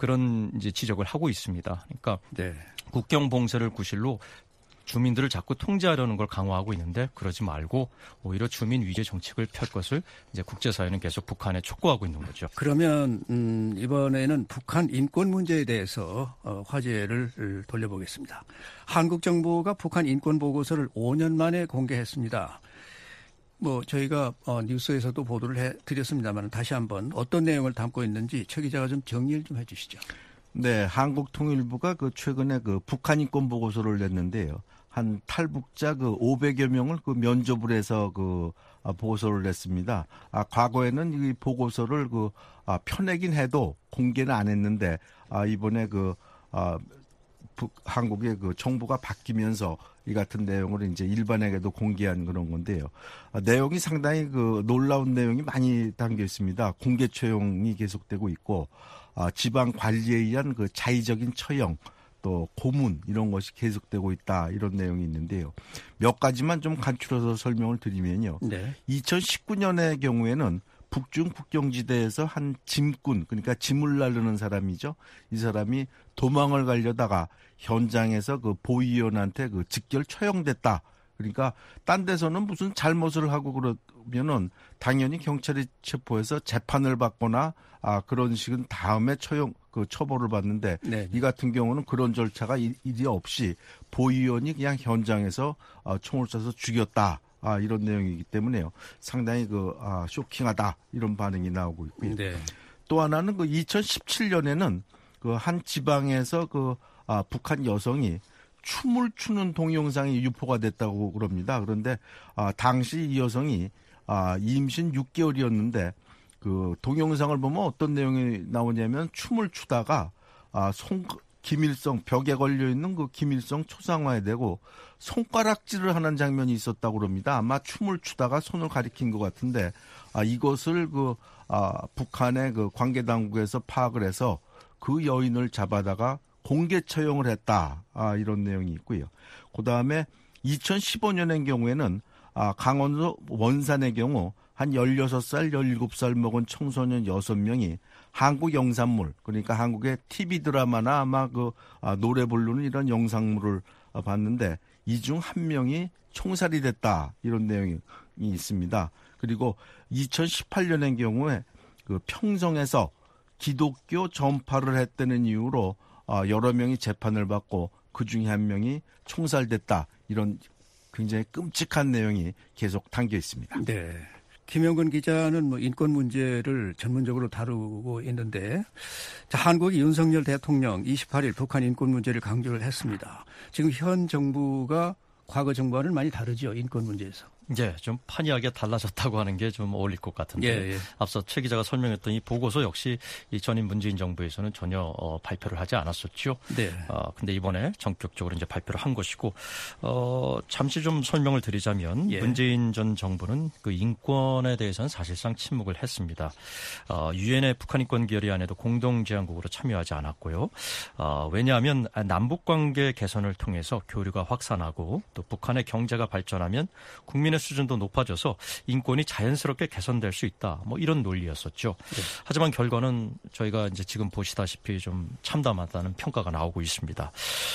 그런 이제 지적을 하고 있습니다. 그러니까 네. 국경 봉쇄를 구실로 주민들을 자꾸 통제하려는 걸 강화하고 있는데 그러지 말고 오히려 주민 위주의 정책을 펼 것을 이제 국제사회는 계속 북한에 촉구하고 있는 거죠. 그러면 음, 이번에는 북한 인권 문제에 대해서 어, 화제를 돌려보겠습니다. 한국 정부가 북한 인권 보고서를 오 년 만에 공개했습니다. 뭐 저희가 어, 뉴스에서도 보도를 해드렸습니다만 다시 한번 어떤 내용을 담고 있는지 최 기자가 좀 정리를 좀 해주시죠. 네, 한국통일부가 그 최근에 그 북한 인권 보고서를 냈는데요. 한 탈북자 그 오백여 명을 그 면접을 해서 그 아, 보고서를 냈습니다. 아, 과거에는 이 보고서를 그 아, 펴내긴 해도 공개는 안 했는데 아, 이번에 그 아, 북, 한국의 그 정부가 바뀌면서 이 같은 내용을 이제 일반에게도 공개한 그런 건데요. 아, 내용이 상당히 그 놀라운 내용이 많이 담겨 있습니다. 공개 처형이 계속되고 있고, 아, 지방 관리에 의한 그 자의적인 처형, 또 고문 이런 것이 계속되고 있다 이런 내용이 있는데요. 몇 가지만 좀 간추려서 설명을 드리면요. 네. 이천십구 년의 경우에는 북중 국경지대에서 한 짐꾼, 그러니까 짐을 나르는 사람이죠. 이 사람이 도망을 가려다가 현장에서 그 보위원한테 그 직결 처형됐다. 그러니까 딴 데서는 무슨 잘못을 하고 그러면은 당연히 경찰이 체포해서 재판을 받거나 아 그런 식은 다음에 처형 그 처벌을 받는데 네. 이 같은 경우는 그런 절차가 일이 없이 보위원이 그냥 현장에서 총을 쏴서 죽였다. 아, 이런 내용이기 때문에요. 상당히 그, 아, 쇼킹하다. 이런 반응이 나오고 있고요. 네. 또 하나는 그 이천십칠 년에는 그 한 지방에서 그, 아, 북한 여성이 춤을 추는 동영상이 유포가 됐다고 그럽니다. 그런데, 아, 당시 이 여성이, 아, 임신 육 개월이었는데 그 동영상을 보면 어떤 내용이 나오냐면 춤을 추다가, 아, 손, 김일성 벽에 걸려있는 그 김일성 초상화에 대고 손가락질을 하는 장면이 있었다고 그럽니다. 아마 춤을 추다가 손을 가리킨 것 같은데 아, 이것을 그 아, 북한의 그 관계 당국에서 파악을 해서 그 여인을 잡아다가 공개 처형을 했다. 아, 이런 내용이 있고요. 그 다음에 이천십오 년의 경우에는 아, 강원도 원산의 경우 한 열여섯 살, 열일곱 살 먹은 청소년 여섯 명이 한국 영상물, 그러니까 한국의 티비 드라마나 아마 그 아, 노래 부르는 이런 영상물을 아, 봤는데 이 중 한 명이 총살이 됐다. 이런 내용이 있습니다. 그리고 이천십팔 년의 경우에 그 평성에서 기독교 전파를 했다는 이유로 아, 여러 명이 재판을 받고 그 중에 한 명이 총살됐다. 이런 굉장히 끔찍한 내용이 계속 담겨 있습니다. 네. 김영근 기자는 뭐 인권 문제를 전문적으로 다루고 있는데, 자, 한국의 윤석열 대통령 이십팔 일 북한 인권 문제를 강조를 했습니다. 지금 현 정부가 과거 정부와는 많이 다르죠, 인권 문제에서. 예, 좀 판이하게 달라졌다고 하는 게 좀 어울릴 것 같은데 예, 예. 앞서 최 기자가 설명했던 이 보고서 역시 이 전임 문재인 정부에서는 전혀 어, 발표를 하지 않았었죠. 네. 어, 근데 이번에 전격적으로 이제 발표를 한 것이고, 어, 잠시 좀 설명을 드리자면 예. 문재인 전 정부는 그 인권에 대해서는 사실상 침묵을 했습니다. 어, 유엔의 북한 인권 결의안에도 공동 제안국으로 참여하지 않았고요. 어, 왜냐하면 남북 관계 개선을 통해서 교류가 확산하고 또 북한의 경제가 발전하면 국민의 수준도 높아져서 인권이 자연스럽게 개선될 수 있다. 뭐 이런 논리였었죠. 네. 하지만 결과는 저희가 이제 지금 보시다시피 좀 참담하다는 평가가 나오고 있습니다.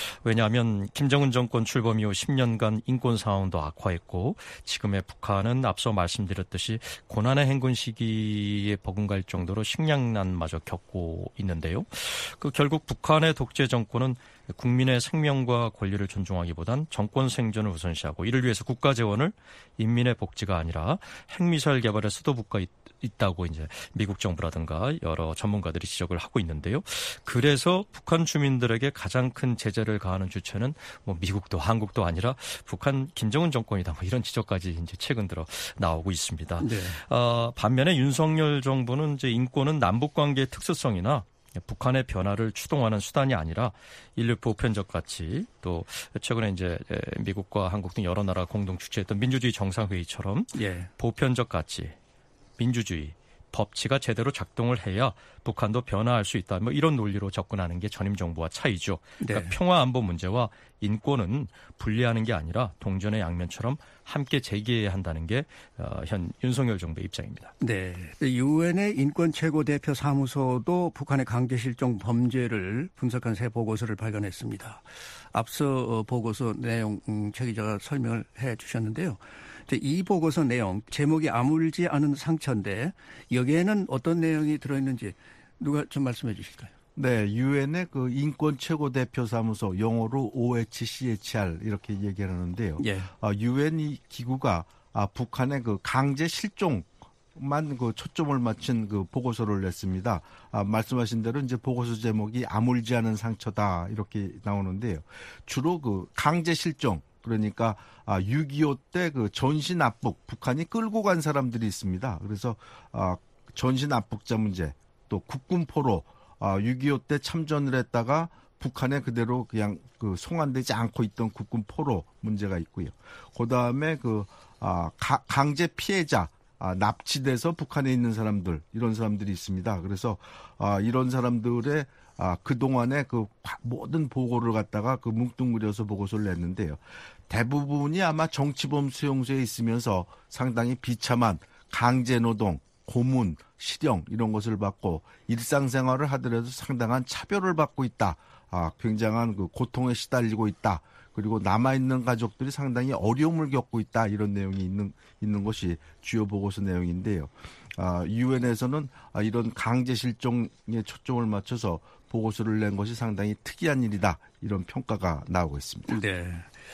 왜냐하면 김정은 정권 출범 이후 십 년간 인권 상황도 악화했고 지금의 북한은 앞서 말씀드렸듯이 고난의 행군 시기에 버금갈 정도로 식량난마저 겪고 있는데요. 그 결국 북한의 독재 정권은 국민의 생명과 권리를 존중하기보단 정권 생존을 우선시하고 이를 위해서 국가 재원을 인민의 복지가 아니라 핵미사일 개발에 쏟아붓고 있다고 이제 미국 정부라든가 여러 전문가들이 지적을 하고 있는데요. 그래서 북한 주민들에게 가장 큰 제재를 가하는 주체는 뭐 미국도 한국도 아니라 북한 김정은 정권이다. 뭐 이런 지적까지 이제 최근 들어 나오고 있습니다. 네. 어, 반면에 윤석열 정부는 이제 인권은 남북 관계의 특수성이나 북한의 변화를 추동하는 수단이 아니라 인류 보편적 가치, 또 최근에 이제 미국과 한국 등 여러 나라가 공동 주최했던 민주주의 정상회의처럼 예. 보편적 가치, 민주주의, 법치가 제대로 작동을 해야 북한도 변화할 수 있다. 뭐 이런 논리로 접근하는 게 전임 정부와 차이죠. 그러니까 네. 평화 안보 문제와 인권은 분리하는 게 아니라 동전의 양면처럼 함께 제기해야 한다는 게 현 윤석열 정부의 입장입니다. 네, 유엔의 인권 최고 대표 사무소도 북한의 강제 실종 범죄를 분석한 새 보고서를 발간했습니다. 앞서 보고서 내용 최 기자가 설명을 해 주셨는데요. 이 보고서 내용 제목이 아물지 않은 상처인데 여기에는 어떤 내용이 들어있는지 누가 좀 말씀해 주실까요? 네, 유엔의 그 인권 최고 대표 사무소 영어로 오에이치씨에이치알 이렇게 얘기를 하는데요. 예. 유엔 이 기구가 아, 북한의 그 강제 실종 만 그 초점을 맞춘 그 보고서를 냈습니다. 아, 말씀하신 대로 이제 보고서 제목이 아물지 않은 상처다 이렇게 나오는데요. 주로 그 강제 실종 그러니까 아, 육이오 때 그 전시 납북 북한이 끌고 간 사람들이 있습니다. 그래서 아, 전시 납북자 문제 또 국군 포로 아, 육이오 때 참전을 했다가 북한에 그대로 그냥 그 송환되지 않고 있던 국군 포로 문제가 있고요. 그 다음에 그 아, 가, 강제 피해자 아, 납치돼서 북한에 있는 사람들 이런 사람들이 있습니다. 그래서 아, 이런 사람들의 아, 그동안에 그 모든 보고를 갖다가 그 뭉뚱그려서 보고서를 냈는데요. 대부분이 아마 정치범 수용소에 있으면서 상당히 비참한 강제노동, 고문, 실형 이런 것을 받고 일상생활을 하더라도 상당한 차별을 받고 있다. 아, 굉장한 그 고통에 시달리고 있다. 그리고 남아있는 가족들이 상당히 어려움을 겪고 있다. 이런 내용이 있는, 있는 것이 주요 보고서 내용인데요. 아, 유엔에서는 아, 이런 강제 실종에 초점을 맞춰서 보고서를 낸 것이 상당히 특이한 일이다. 이런 평가가 나오고 있습니다. 네.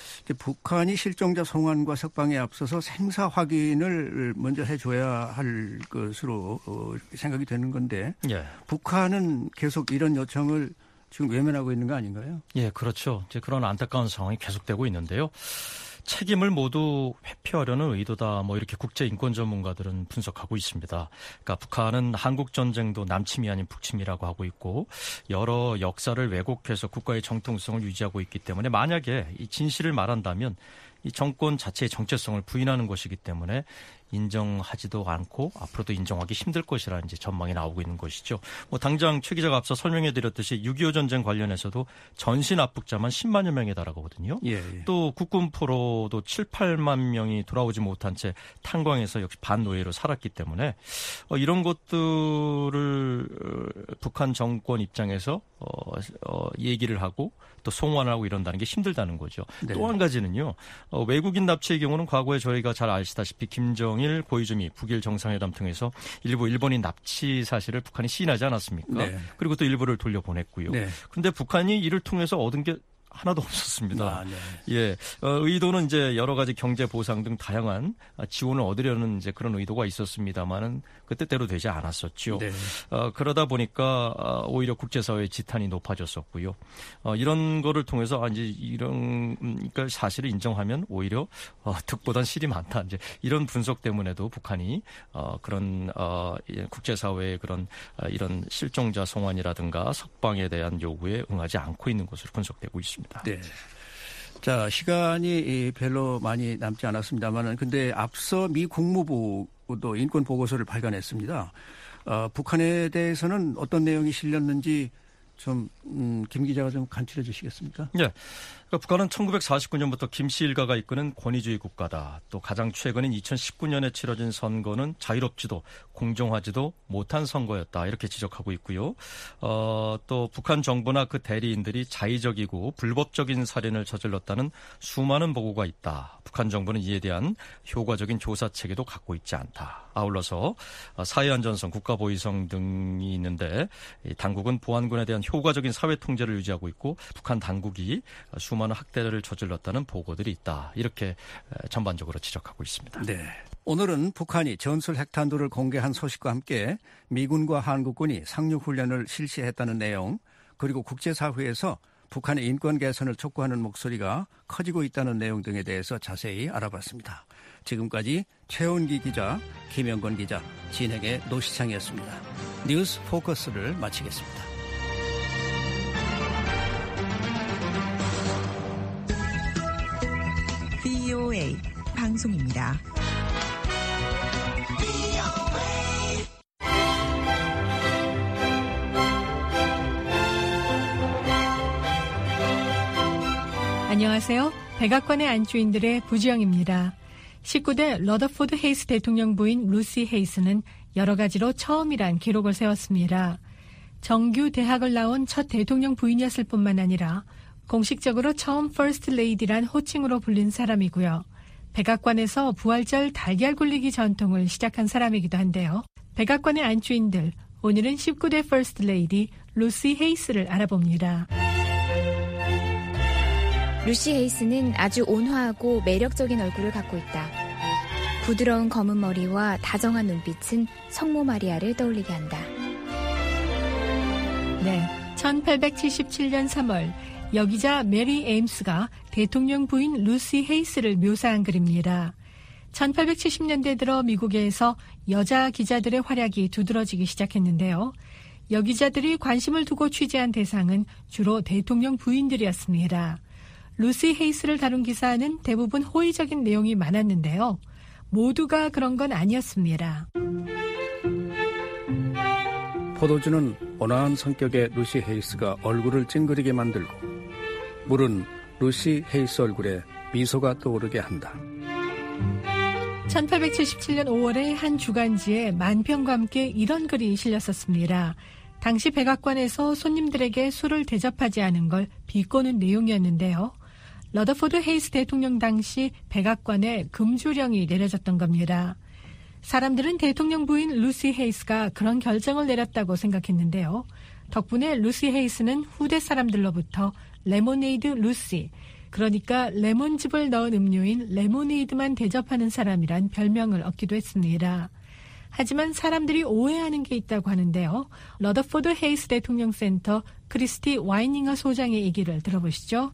북한이 실종자 송환과 석방에 앞서서 생사 확인을 먼저 해줘야 할 것으로 생각이 되는 건데 예. 북한은 계속 이런 요청을 지금 외면하고 있는 거 아닌가요? 예, 그렇죠. 이제 그런 안타까운 상황이 계속되고 있는데요. 책임을 모두 회피하려는 의도다. 뭐 이렇게 국제 인권 전문가들은 분석하고 있습니다. 그러니까 북한은 한국 전쟁도 남침이 아닌 북침이라고 하고 있고 여러 역사를 왜곡해서 국가의 정통성을 유지하고 있기 때문에 만약에 이 진실을 말한다면 이 정권 자체의 정체성을 부인하는 것이기 때문에 인정하지도 않고 앞으로도 인정하기 힘들 것이라는 이제 전망이 나오고 있는 것이죠. 뭐 당장 최 기자가 앞서 설명해드렸듯이 육이오 전쟁 관련해서도 전신 압북자만 십만여 명에 달하거든요. 예, 예. 또 국군 포로도 칠, 팔만 명이 돌아오지 못한 채 탄광에서 역시 반노예로 살았기 때문에 어, 이런 것들을 북한 정권 입장에서 어, 어, 얘기를 하고 또 송환하고 이런다는 게 힘들다는 거죠. 네. 또 한 가지는요. 어, 외국인 납치의 경우는 과거에 저희가 잘 아시다시피 김정일, 고이즈미, 북일 정상회담 통해서 일부 일본인 납치 사실을 북한이 시인하지 않았습니까? 네. 그리고 또 일부를 돌려보냈고요. 그런데 네. 북한이 이를 통해서 얻은 게 하나도 없었습니다. 아, 네. 예, 어, 의도는 이제 여러 가지 경제 보상 등 다양한 지원을 얻으려는 이제 그런 의도가 있었습니다만은 그 뜻대로 되지 않았었죠. 네. 어, 그러다 보니까 어, 오히려 국제사회의 지탄이 높아졌었고요. 어, 이런 거를 통해서 아, 이제 이런 그러니까 사실을 인정하면 오히려 어, 득보단 실이 많다. 이제 이런 분석 때문에도 북한이 어, 그런 어, 국제사회의 그런 어, 이런 실종자 송환이라든가 석방에 대한 요구에 응하지 않고 있는 것으로 분석되고 있습니다. 네. 자, 시간이 별로 많이 남지 않았습니다만은 근데 앞서 미 국무부도 인권 보고서를 발간했습니다. 어, 북한에 대해서는 어떤 내용이 실렸는지 좀, 음, 김 기자가 좀 간추려 주시겠습니까? 네. 그러니까 북한은 천구백사십구 년부터 김씨 일가가 이끄는 권위주의 국가다. 또 가장 최근인 이천십구 년에 치러진 선거는 자유롭지도 공정하지도 못한 선거였다. 이렇게 지적하고 있고요. 어, 또 북한 정부나 그 대리인들이 자의적이고 불법적인 살인을 저질렀다는 수많은 보고가 있다. 북한 정부는 이에 대한 효과적인 조사 체계도 갖고 있지 않다. 아울러서 사회안전성, 국가보위성 등이 있는데 당국은 보안군에 대한 효과적인 사회 통제를 유지하고 있고 북한 당국이 수많은 학대를 저질렀다는 보고들이 있다. 이렇게 전반적으로 지적하고 있습니다. 네. 오늘은 북한이 전술 핵탄두를 공개한 소식과 함께 미군과 한국군이 상륙훈련을 실시했다는 내용, 그리고 국제사회에서 북한의 인권 개선을 촉구하는 목소리가 커지고 있다는 내용 등에 대해서 자세히 알아봤습니다. 지금까지 최원기 기자, 김영건 기자, 진행의 노시창이었습니다. 뉴스 포커스를 마치겠습니다. 브이오에이 방송입니다. 안녕하세요. 백악관의 안주인들의 부지영입니다. 십구 대 러더포드 헤이스 대통령 부인 루시 헤이스는 여러 가지로 처음이란 기록을 세웠습니다. 정규 대학을 나온 첫 대통령 부인이었을 뿐만 아니라 공식적으로 처음 퍼스트 레이디란 호칭으로 불린 사람이고요. 백악관에서 부활절 달걀 굴리기 전통을 시작한 사람이기도 한데요. 백악관의 안주인들, 오늘은 십구 대 퍼스트 레이디 루시 헤이스를 알아봅니다. 루시 헤이스는 아주 온화하고 매력적인 얼굴을 갖고 있다. 부드러운 검은 머리와 다정한 눈빛은 성모 마리아를 떠올리게 한다. 네, 천팔백칠십칠 년 삼월 여기자 메리 에임스가 대통령 부인 루시 헤이스를 묘사한 글입니다. 천팔백칠십 년대 들어 미국에서 여자 기자들의 활약이 두드러지기 시작했는데요. 여기자들이 관심을 두고 취재한 대상은 주로 대통령 부인들이었습니다. 루시 헤이스를 다룬 기사는 대부분 호의적인 내용이 많았는데요. 모두가 그런 건 아니었습니다. 포도주는 온화한 성격의 루시 헤이스가 얼굴을 찡그리게 만들고 물은 루시 헤이스 얼굴에 미소가 떠오르게 한다. 천팔백칠십칠 년 오월에 한 주간지에 만평과 함께 이런 글이 실렸었습니다. 당시 백악관에서 손님들에게 술을 대접하지 않은 걸 비꼬는 내용이었는데요. 러더포드 헤이스 대통령 당시 백악관에 금주령이 내려졌던 겁니다. 사람들은 대통령 부인 루시 헤이스가 그런 결정을 내렸다고 생각했는데요. 덕분에 루시 헤이스는 후대 사람들로부터 레모네이드 루시, 그러니까 레몬즙을 넣은 음료인 레모네이드만 대접하는 사람이란 별명을 얻기도 했습니다. 하지만 사람들이 오해하는 게 있다고 하는데요. 러더포드 헤이스 대통령 센터 크리스티 와이닝어 소장의 얘기를 들어보시죠.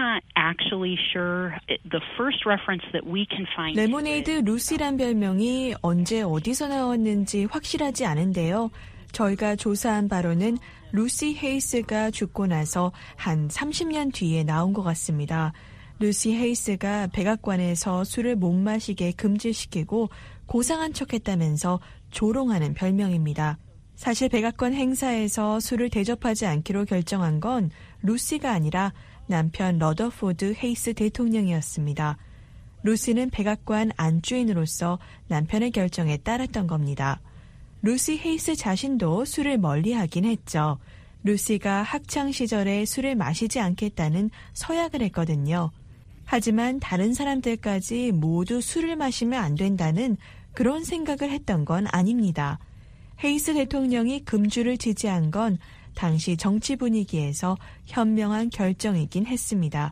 레모네이드 루시란 별명이 언제 어디서 나왔는지 확실하지 않은데요. 저희가 조사한 바로는 루시 헤이스가 죽고 나서 한 삼십 년 뒤에 나온 것 같습니다. 루시 헤이스가 백악관에서 술을 못 마시게 금지시키고 고상한 척했다면서 조롱하는 별명입니다. 사실 백악관 행사에서 술을 대접하지 않기로 결정한 건 루시가 아니라 남편 러더포드 헤이스 대통령이었습니다. 루시는 백악관 안주인으로서 남편의 결정에 따랐던 겁니다. 루시 헤이스 자신도 술을 멀리하긴 했죠. 루시가 학창시절에 술을 마시지 않겠다는 서약을 했거든요. 하지만 다른 사람들까지 모두 술을 마시면 안 된다는 그런 생각을 했던 건 아닙니다. 헤이스 대통령이 금주를 지지한 건 당시 정치 분위기에서 현명한 결정이긴 했습니다.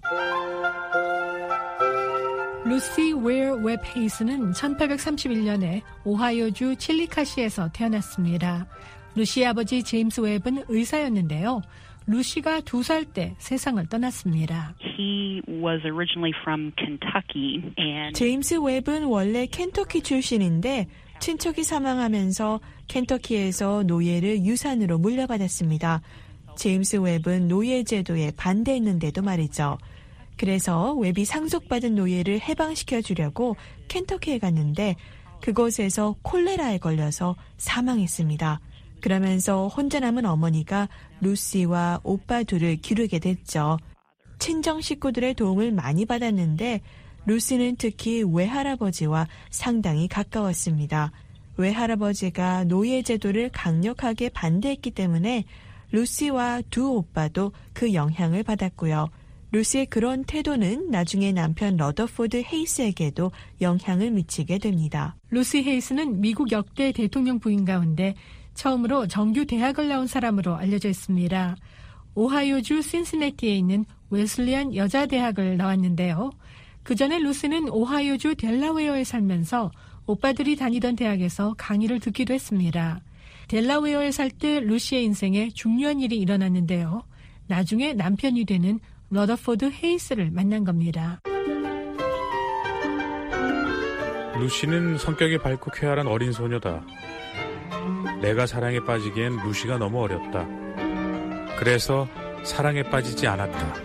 루시 웨어 웹 헤이스는 천팔백삼십일 년에 오하이오주 칠리카시에서 태어났습니다. 루시의 아버지 제임스 웹은 의사였는데요. 루시가 두 살 때 세상을 떠났습니다. He was originally from Kentucky and 제임스 웹은 원래 켄터키 출신인데 친척이 사망하면서 켄터키에서 노예를 유산으로 물려받았습니다. 제임스 웹은 노예 제도에 반대했는데도 말이죠. 그래서 웹이 상속받은 노예를 해방시켜 주려고 켄터키에 갔는데 그곳에서 콜레라에 걸려서 사망했습니다. 그러면서 혼자 남은 어머니가 루시와 오빠 둘을 기르게 됐죠. 친정 식구들의 도움을 많이 받았는데 루시는 특히 외할아버지와 상당히 가까웠습니다. 외할아버지가 노예 제도를 강력하게 반대했기 때문에 루시와 두 오빠도 그 영향을 받았고요. 루시의 그런 태도는 나중에 남편 러더포드 헤이스에게도 영향을 미치게 됩니다. 루시 헤이스는 미국 역대 대통령 부인 가운데 처음으로 정규 대학을 나온 사람으로 알려져 있습니다. 오하이오주 신시내티에 있는 웨슬리안 여자대학을 나왔는데요. 그 전에 루시는 오하이오주 델라웨어에 살면서 오빠들이 다니던 대학에서 강의를 듣기도 했습니다. 델라웨어에 살 때 루시의 인생에 중요한 일이 일어났는데요. 나중에 남편이 되는 러더포드 헤이스를 만난 겁니다. 루시는 성격이 밝고 쾌활한 어린 소녀다. 내가 사랑에 빠지기엔 루시가 너무 어렸다. 그래서 사랑에 빠지지 않았다.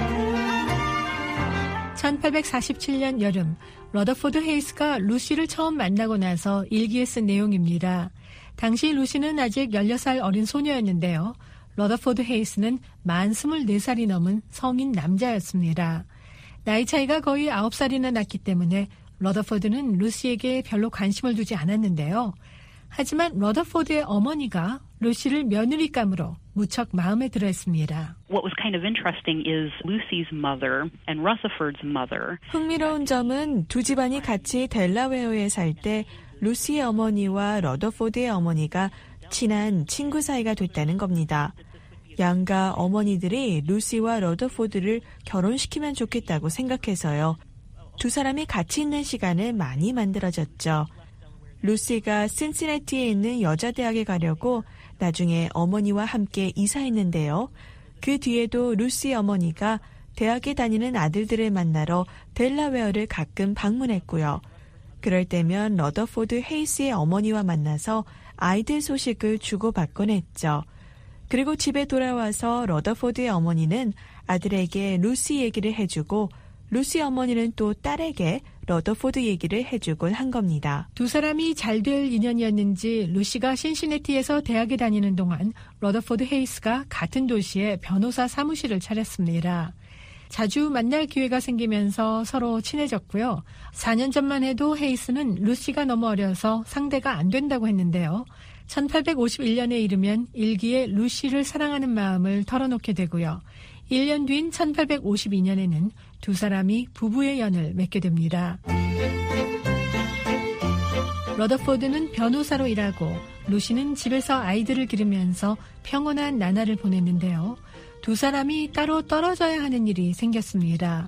천팔백사십칠 년 여름, 러더포드 헤이스가 루시를 처음 만나고 나서 일기에 쓴 내용입니다. 당시 루시는 아직 열여섯 살 어린 소녀였는데요. 러더포드 헤이스는 만 스물네 살이 넘은 성인 남자였습니다. 나이 차이가 거의 아홉 살이나 났기 때문에 러더포드는 루시에게 별로 관심을 두지 않았는데요. 하지만 러더포드의 어머니가 루시를 며느리감으로 무척 마음에 들어했습니다. What was kind of interesting is Lucy's mother and Rutherford's mother. 흥미로운 점은 두 집안이 같이 델라웨어에 살 때 루시의 어머니와 러더포드의 어머니가 친한 친구 사이가 됐다는 겁니다. 양가 어머니들이 루시와 러더포드를 결혼시키면 좋겠다고 생각해서요. 두 사람이 같이 있는 시간을 많이 만들어졌죠. 루시가 신시내티에 있는 여자대학에 가려고 나중에 어머니와 함께 이사했는데요. 그 뒤에도 루시 어머니가 대학에 다니는 아들들을 만나러 델라웨어를 가끔 방문했고요. 그럴 때면 러더포드 헤이스의 어머니와 만나서 아이들 소식을 주고받곤 했죠. 그리고 집에 돌아와서 러더포드의 어머니는 아들에게 루시 얘기를 해주고 루시 어머니는 또 딸에게 러더포드 얘기를 해주곤 한 겁니다. 두 사람이 잘 될 인연이었는지 루시가 신시내티에서 대학에 다니는 동안 러더포드 헤이스가 같은 도시에 변호사 사무실을 차렸습니다. 자주 만날 기회가 생기면서 서로 친해졌고요. 사 년 전만 해도 헤이스는 루시가 너무 어려서 상대가 안 된다고 했는데요. 천팔백오십일 년에 이르면 일기에 루시를 사랑하는 마음을 털어놓게 되고요. 일 년 뒤인 천팔백오십이 년에는 두 사람이 부부의 연을 맺게 됩니다. 러더포드는 변호사로 일하고 루시는 집에서 아이들을 기르면서 평온한 나날을 보냈는데요. 두 사람이 따로 떨어져야 하는 일이 생겼습니다.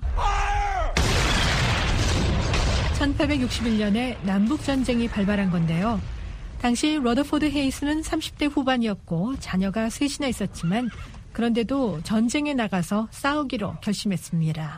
천팔백육십일 년에 남북전쟁이 발발한 건데요. 당시 러더포드 헤이스는 삼십 대 후반이었고 자녀가 셋이나 있었지만 그런데도 전쟁에 나가서 싸우기로 결심했습니다.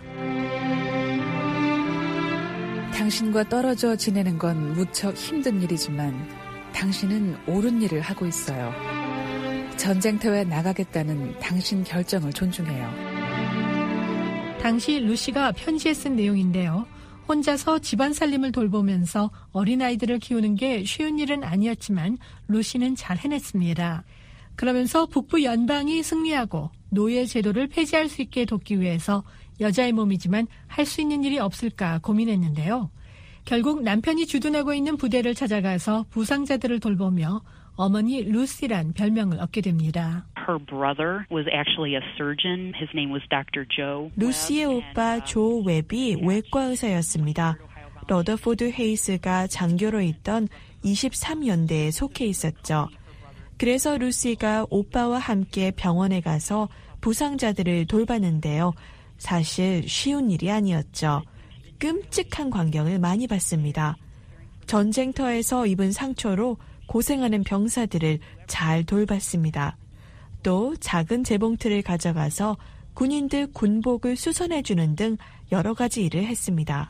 당신과 떨어져 지내는 건 무척 힘든 일이지만 당신은 옳은 일을 하고 있어요. 전쟁터에 나가겠다는 당신 결정을 존중해요. 당시 루시가 편지에 쓴 내용인데요. 혼자서 집안 살림을 돌보면서 어린아이들을 키우는 게 쉬운 일은 아니었지만 루시는 잘 해냈습니다. 그러면서 북부 연방이 승리하고 노예 제도를 폐지할 수 있게 돕기 위해서 여자의 몸이지만 할 수 있는 일이 없을까 고민했는데요. 결국 남편이 주둔하고 있는 부대를 찾아가서 부상자들을 돌보며 어머니 루시란 별명을 얻게 됩니다. Her brother was actually a surgeon. His name was Doctor Joe. 루시의 오빠 조 웹이 외과 의사였습니다. 러더포드 헤이스가 장교로 있던 이십삼 년대에 속해 있었죠. 그래서 루시가 오빠와 함께 병원에 가서 부상자들을 돌봤는데요. 사실 쉬운 일이 아니었죠. 끔찍한 광경을 많이 봤습니다. 전쟁터에서 입은 상처로 고생하는 병사들을 잘 돌봤습니다. 또 작은 재봉틀을 가져가서 군인들 군복을 수선해주는 등 여러 가지 일을 했습니다.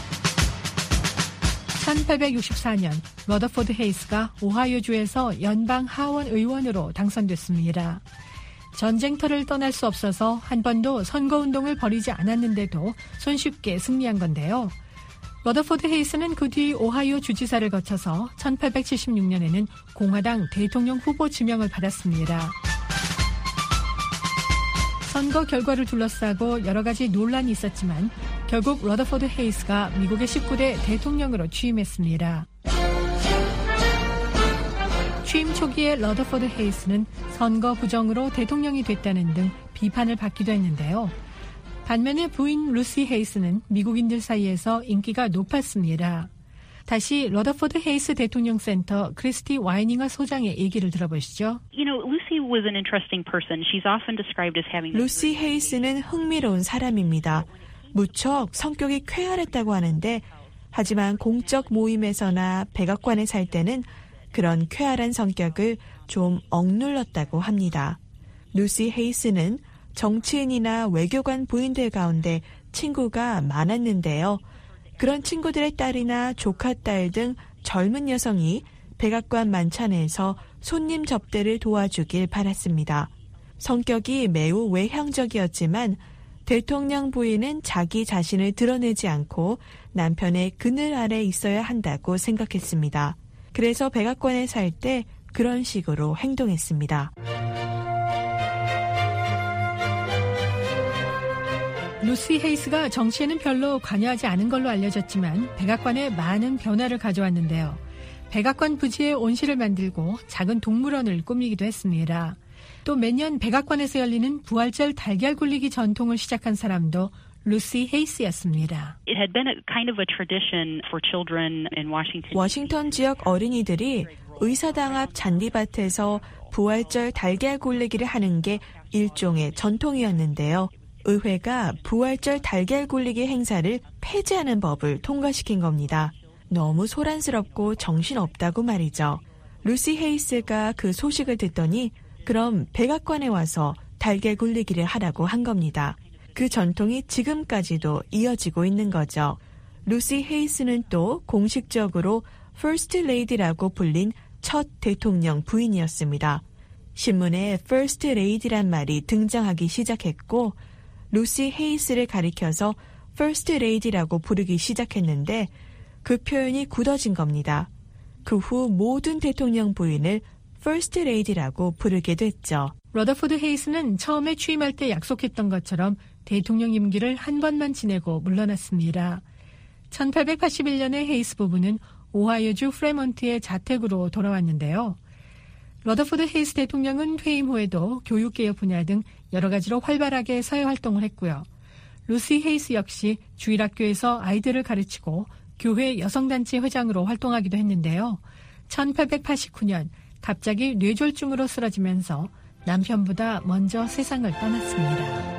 천팔백육십사 년 러더포드 헤이스가 오하이오주에서 연방 하원 의원으로 당선됐습니다. 전쟁터를 떠날 수 없어서 한 번도 선거운동을 벌이지 않았는데도 손쉽게 승리한 건데요. 러더포드 헤이스는 그 뒤 오하이오 주지사를 거쳐서 천팔백칠십육 년에는 공화당 대통령 후보 지명을 받았습니다. 선거 결과를 둘러싸고 여러 가지 논란이 있었지만 결국 러더포드 헤이스가 미국의 십구 대 대통령으로 취임했습니다. 취임 초기에 러더포드 헤이스는 선거 부정으로 대통령이 됐다는 등 비판을 받기도 했는데요. 반면에 부인 루시 헤이스는 미국인들 사이에서 인기가 높았습니다. 다시 러더포드 헤이스 대통령 센터 크리스티 와이닝어 소장의 얘기를 들어보시죠. You know, Lucy was an interesting person. She's often described as having 루시 헤이스는 흥미로운 사람입니다. 무척 성격이 쾌활했다고 하는데 하지만 공적 모임에서나 백악관에 살 때는 그런 쾌활한 성격을 좀 억눌렀다고 합니다. 루시 헤이스는 정치인이나 외교관 부인들 가운데 친구가 많았는데요. 그런 친구들의 딸이나 조카 딸 등 젊은 여성이 백악관 만찬에서 손님 접대를 도와주길 바랐습니다. 성격이 매우 외향적이었지만 대통령 부인은 자기 자신을 드러내지 않고 남편의 그늘 아래 있어야 한다고 생각했습니다. 그래서 백악관에 살 때 그런 식으로 행동했습니다. 루시 헤이스가 정치에는 별로 관여하지 않은 걸로 알려졌지만 백악관에 많은 변화를 가져왔는데요. 백악관 부지에 온실을 만들고 작은 동물원을 꾸미기도 했습니다. 또 매년 백악관에서 열리는 부활절 달걀 굴리기 전통을 시작한 사람도 루시 헤이스였습니다. It had been a kind of a tradition for children in Washington. 워싱턴 지역 어린이들이 의사당 앞 잔디밭에서 부활절 달걀 굴리기를 하는 게 일종의 전통이었는데요. 의회가 부활절 달걀 굴리기 행사를 폐지하는 법을 통과시킨 겁니다. 너무 소란스럽고 정신없다고 말이죠. 루시 헤이스가 그 소식을 듣더니 그럼 백악관에 와서 달걀 굴리기를 하라고 한 겁니다. 그 전통이 지금까지도 이어지고 있는 거죠. 루시 헤이스는 또 공식적으로 First Lady라고 불린 첫 대통령 부인이었습니다. 신문에 First Lady란 말이 등장하기 시작했고 루시 헤이스를 가리켜서 First Lady라고 부르기 시작했는데 그 표현이 굳어진 겁니다. 그 후 모든 대통령 부인을 First Lady라고 부르게 됐죠. 러더포드 헤이스는 처음에 취임할 때 약속했던 것처럼 대통령 임기를 한 번만 지내고 물러났습니다. 천팔백팔십일 년에 헤이스 부부는 오하이오주 프레먼트의 자택으로 돌아왔는데요. 러더포드 헤이스 대통령은 퇴임 후에도 교육개혁 분야 등 여러 가지로 활발하게 사회활동을 했고요. 루시 헤이스 역시 주일학교에서 아이들을 가르치고 교회 여성단체 회장으로 활동하기도 했는데요. 천팔백팔십구 년 갑자기 뇌졸중으로 쓰러지면서 남편보다 먼저 세상을 떠났습니다.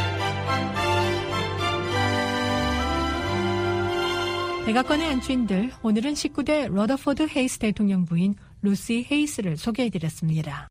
백악관의 안주인들, 오늘은 십구 대 러더포드 헤이스 대통령 부인 루시 헤이스를 소개해드렸습니다.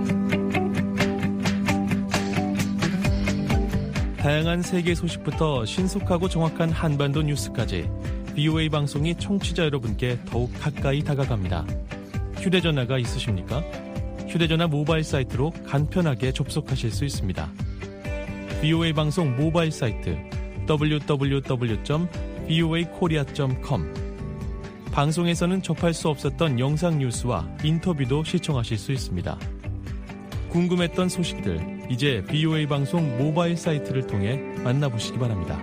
다양한 세계 소식부터 신속하고 정확한 한반도 뉴스까지 브이오에이 방송이 청취자 여러분께 더욱 가까이 다가갑니다. 휴대전화가 있으십니까? 휴대전화 모바일 사이트로 간편하게 접속하실 수 있습니다. 브이오에이 방송 모바일 사이트 더블유 더블유 더블유 점 브이오에이 코리아 점 컴. 방송에서는 접할 수 없었던 영상 뉴스와 인터뷰도 시청하실 수 있습니다. 궁금했던 소식들, 이제 브이오에이 방송 모바일 사이트를 통해 만나보시기 바랍니다.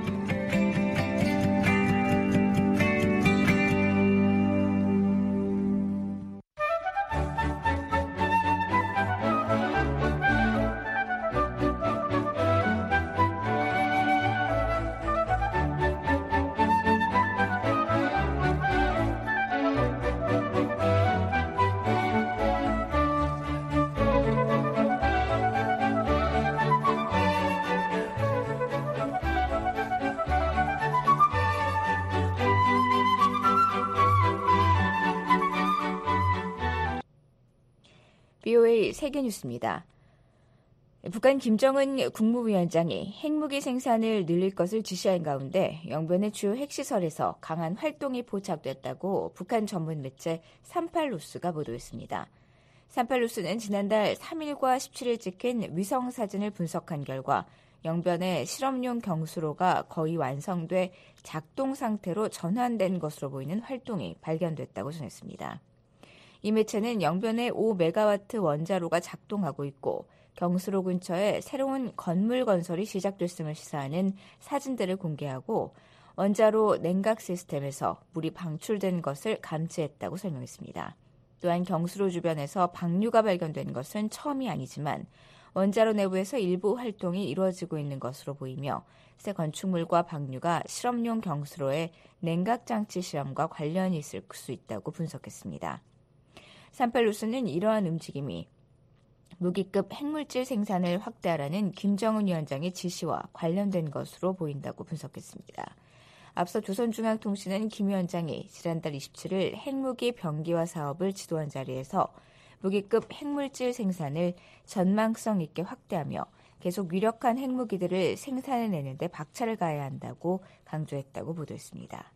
브이오에이 세계뉴스입니다. 북한 김정은 국무위원장이 핵무기 생산을 늘릴 것을 지시한 가운데 영변의 주요 핵시설에서 강한 활동이 포착됐다고 북한 전문 매체 삼팔뉴스가 보도했습니다. 삼팔뉴스는 지난달 삼 일과 십칠 일 찍힌 위성 사진을 분석한 결과 영변의 실험용 경수로가 거의 완성돼 작동 상태로 전환된 것으로 보이는 활동이 발견됐다고 전했습니다. 이 매체는 영변의 오 메가와트 원자로가 작동하고 있고 경수로 근처에 새로운 건물 건설이 시작됐음을 시사하는 사진들을 공개하고 원자로 냉각 시스템에서 물이 방출된 것을 감지했다고 설명했습니다. 또한 경수로 주변에서 방류가 발견된 것은 처음이 아니지만 원자로 내부에서 일부 활동이 이루어지고 있는 것으로 보이며 새 건축물과 방류가 실험용 경수로의 냉각장치 실험과 관련이 있을 수 있다고 분석했습니다. 삼팔뉴스는 이러한 움직임이 무기급 핵물질 생산을 확대하라는 김정은 위원장의 지시와 관련된 것으로 보인다고 분석했습니다. 앞서 조선중앙통신은 김 위원장이 지난달 이십칠 일 핵무기 병기화 사업을 지도한 자리에서 무기급 핵물질 생산을 전망성 있게 확대하며 계속 유력한 핵무기들을 생산해내는 데 박차를 가해야 한다고 강조했다고 보도했습니다.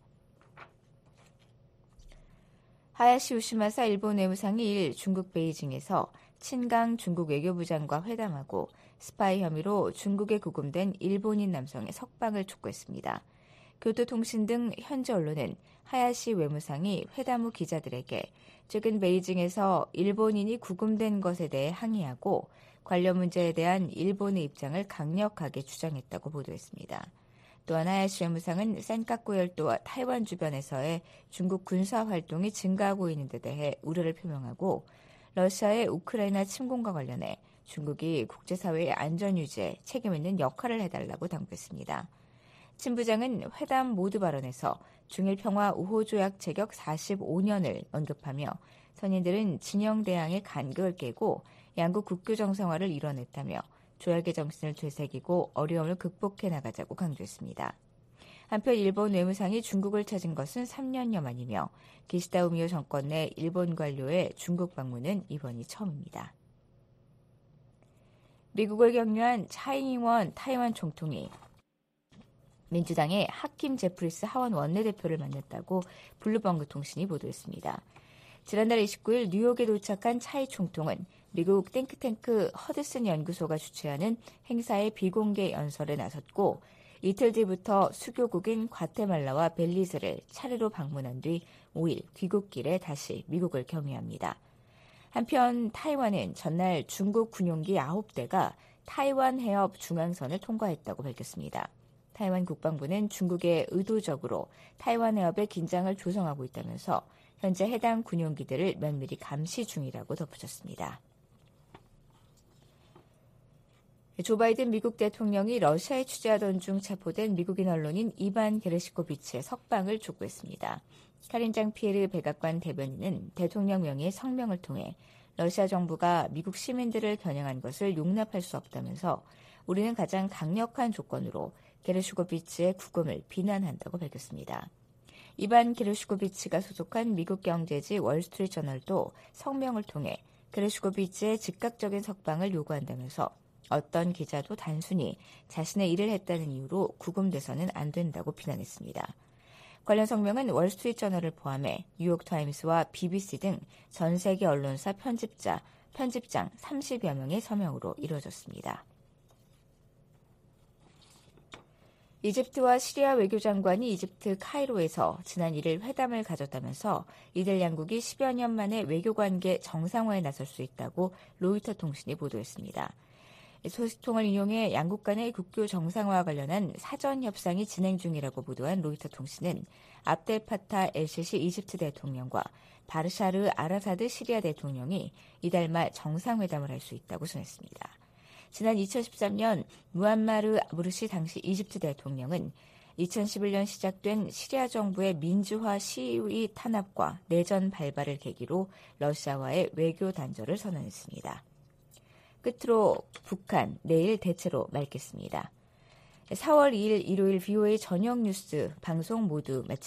하야시 요시마사 일본 외무상이 이 일 중국 베이징에서 친강 중국 외교부장과 회담하고 스파이 혐의로 중국에 구금된 일본인 남성의 석방을 촉구했습니다. 교토통신 등 현지 언론은 하야시 외무상이 회담 후 기자들에게 최근 베이징에서 일본인이 구금된 것에 대해 항의하고 관련 문제에 대한 일본의 입장을 강력하게 주장했다고 보도했습니다. 또한 하야시 외무상은 센카쿠 열도와 타이완 주변에서의 중국 군사 활동이 증가하고 있는 데 대해 우려를 표명하고 러시아의 우크라이나 침공과 관련해 중국이 국제사회의 안전 유지에 책임 있는 역할을 해달라고 당부했습니다. 친 부장은 회담 모두 발언에서 중일 평화 우호조약 제격 사십오 년을 언급하며 선인들은 진영 대항의 간극을 깨고 양국 국교 정상화를 이뤄냈다며 조약의 정신을 되새기고 어려움을 극복해 나가자고 강조했습니다. 한편 일본 외무상이 중국을 찾은 것은 삼 년여 만이며 기시다 우미오 정권 내 일본 관료의 중국 방문은 이번이 처음입니다. 미국을 격려한 차이잉원 타이완 총통이 민주당의 하킴 제프리스 하원 원내대표를 만났다고 블루벙그 통신이 보도했습니다. 지난달 이십구 일 뉴욕에 도착한 차이 총통은 미국 띵크탱크 허드슨 연구소가 주최하는 행사의 비공개 연설에 나섰고 이틀 뒤부터 수교국인 과테말라와 벨리즈를 차례로 방문한 뒤 오 일 귀국길에 다시 미국을 경유합니다. 한편 타이완은 전날 중국 군용기 아홉 대가 타이완 해협 중앙선을 통과했다고 밝혔습니다. 타이완 국방부는 중국에 의도적으로 타이완 해협에 긴장을 조성하고 있다면서 현재 해당 군용기들을 면밀히 감시 중이라고 덧붙였습니다. 조 바이든 미국 대통령이 러시아에 취재하던 중 체포된 미국인 언론인 이반 게르시코비치의 석방을 촉구했습니다. 카린 장피에르 백악관 대변인은 대통령 명의의 성명을 통해 러시아 정부가 미국 시민들을 겨냥한 것을 용납할 수 없다면서 우리는 가장 강력한 조건으로 게르시코비치의 구금을 비난한다고 밝혔습니다. 이반 게르시코비치가 소속한 미국 경제지 월스트리트저널도 성명을 통해 게르시코비치의 즉각적인 석방을 요구한다면서 어떤 기자도 단순히 자신의 일을 했다는 이유로 구금돼서는 안 된다고 비난했습니다. 관련 성명은 월스트리트저널을 포함해 뉴욕타임스와 비비씨 등 전 세계 언론사 편집자, 편집장 삼십여 명의 서명으로 이루어졌습니다. 이집트와 시리아 외교장관이 이집트 카이로에서 지난 일 일 회담을 가졌다면서 이들 양국이 십여 년 만에 외교관계 정상화에 나설 수 있다고 로이터 통신이 보도했습니다. 소식통을 인용해 양국 간의 국교 정상화와 관련한 사전 협상이 진행 중이라고 보도한 로이터 통신은 압델 파타 엘시시 이집트 대통령과 바르샤르 아라사드 시리아 대통령이 이달 말 정상회담을 할 수 있다고 전했습니다. 지난 이천십삼 년 무함마르 무르시 당시 이집트 대통령은 이천십일 년 시작된 시리아 정부의 민주화 시위 탄압과 내전 발발을 계기로 러시아와의 외교 단절을 선언했습니다. 끝으로 북한, 내일 대체로 맑겠습니다. 사월 이일 일요일 비오에이 저녁 뉴스 방송 모두 마칩니다.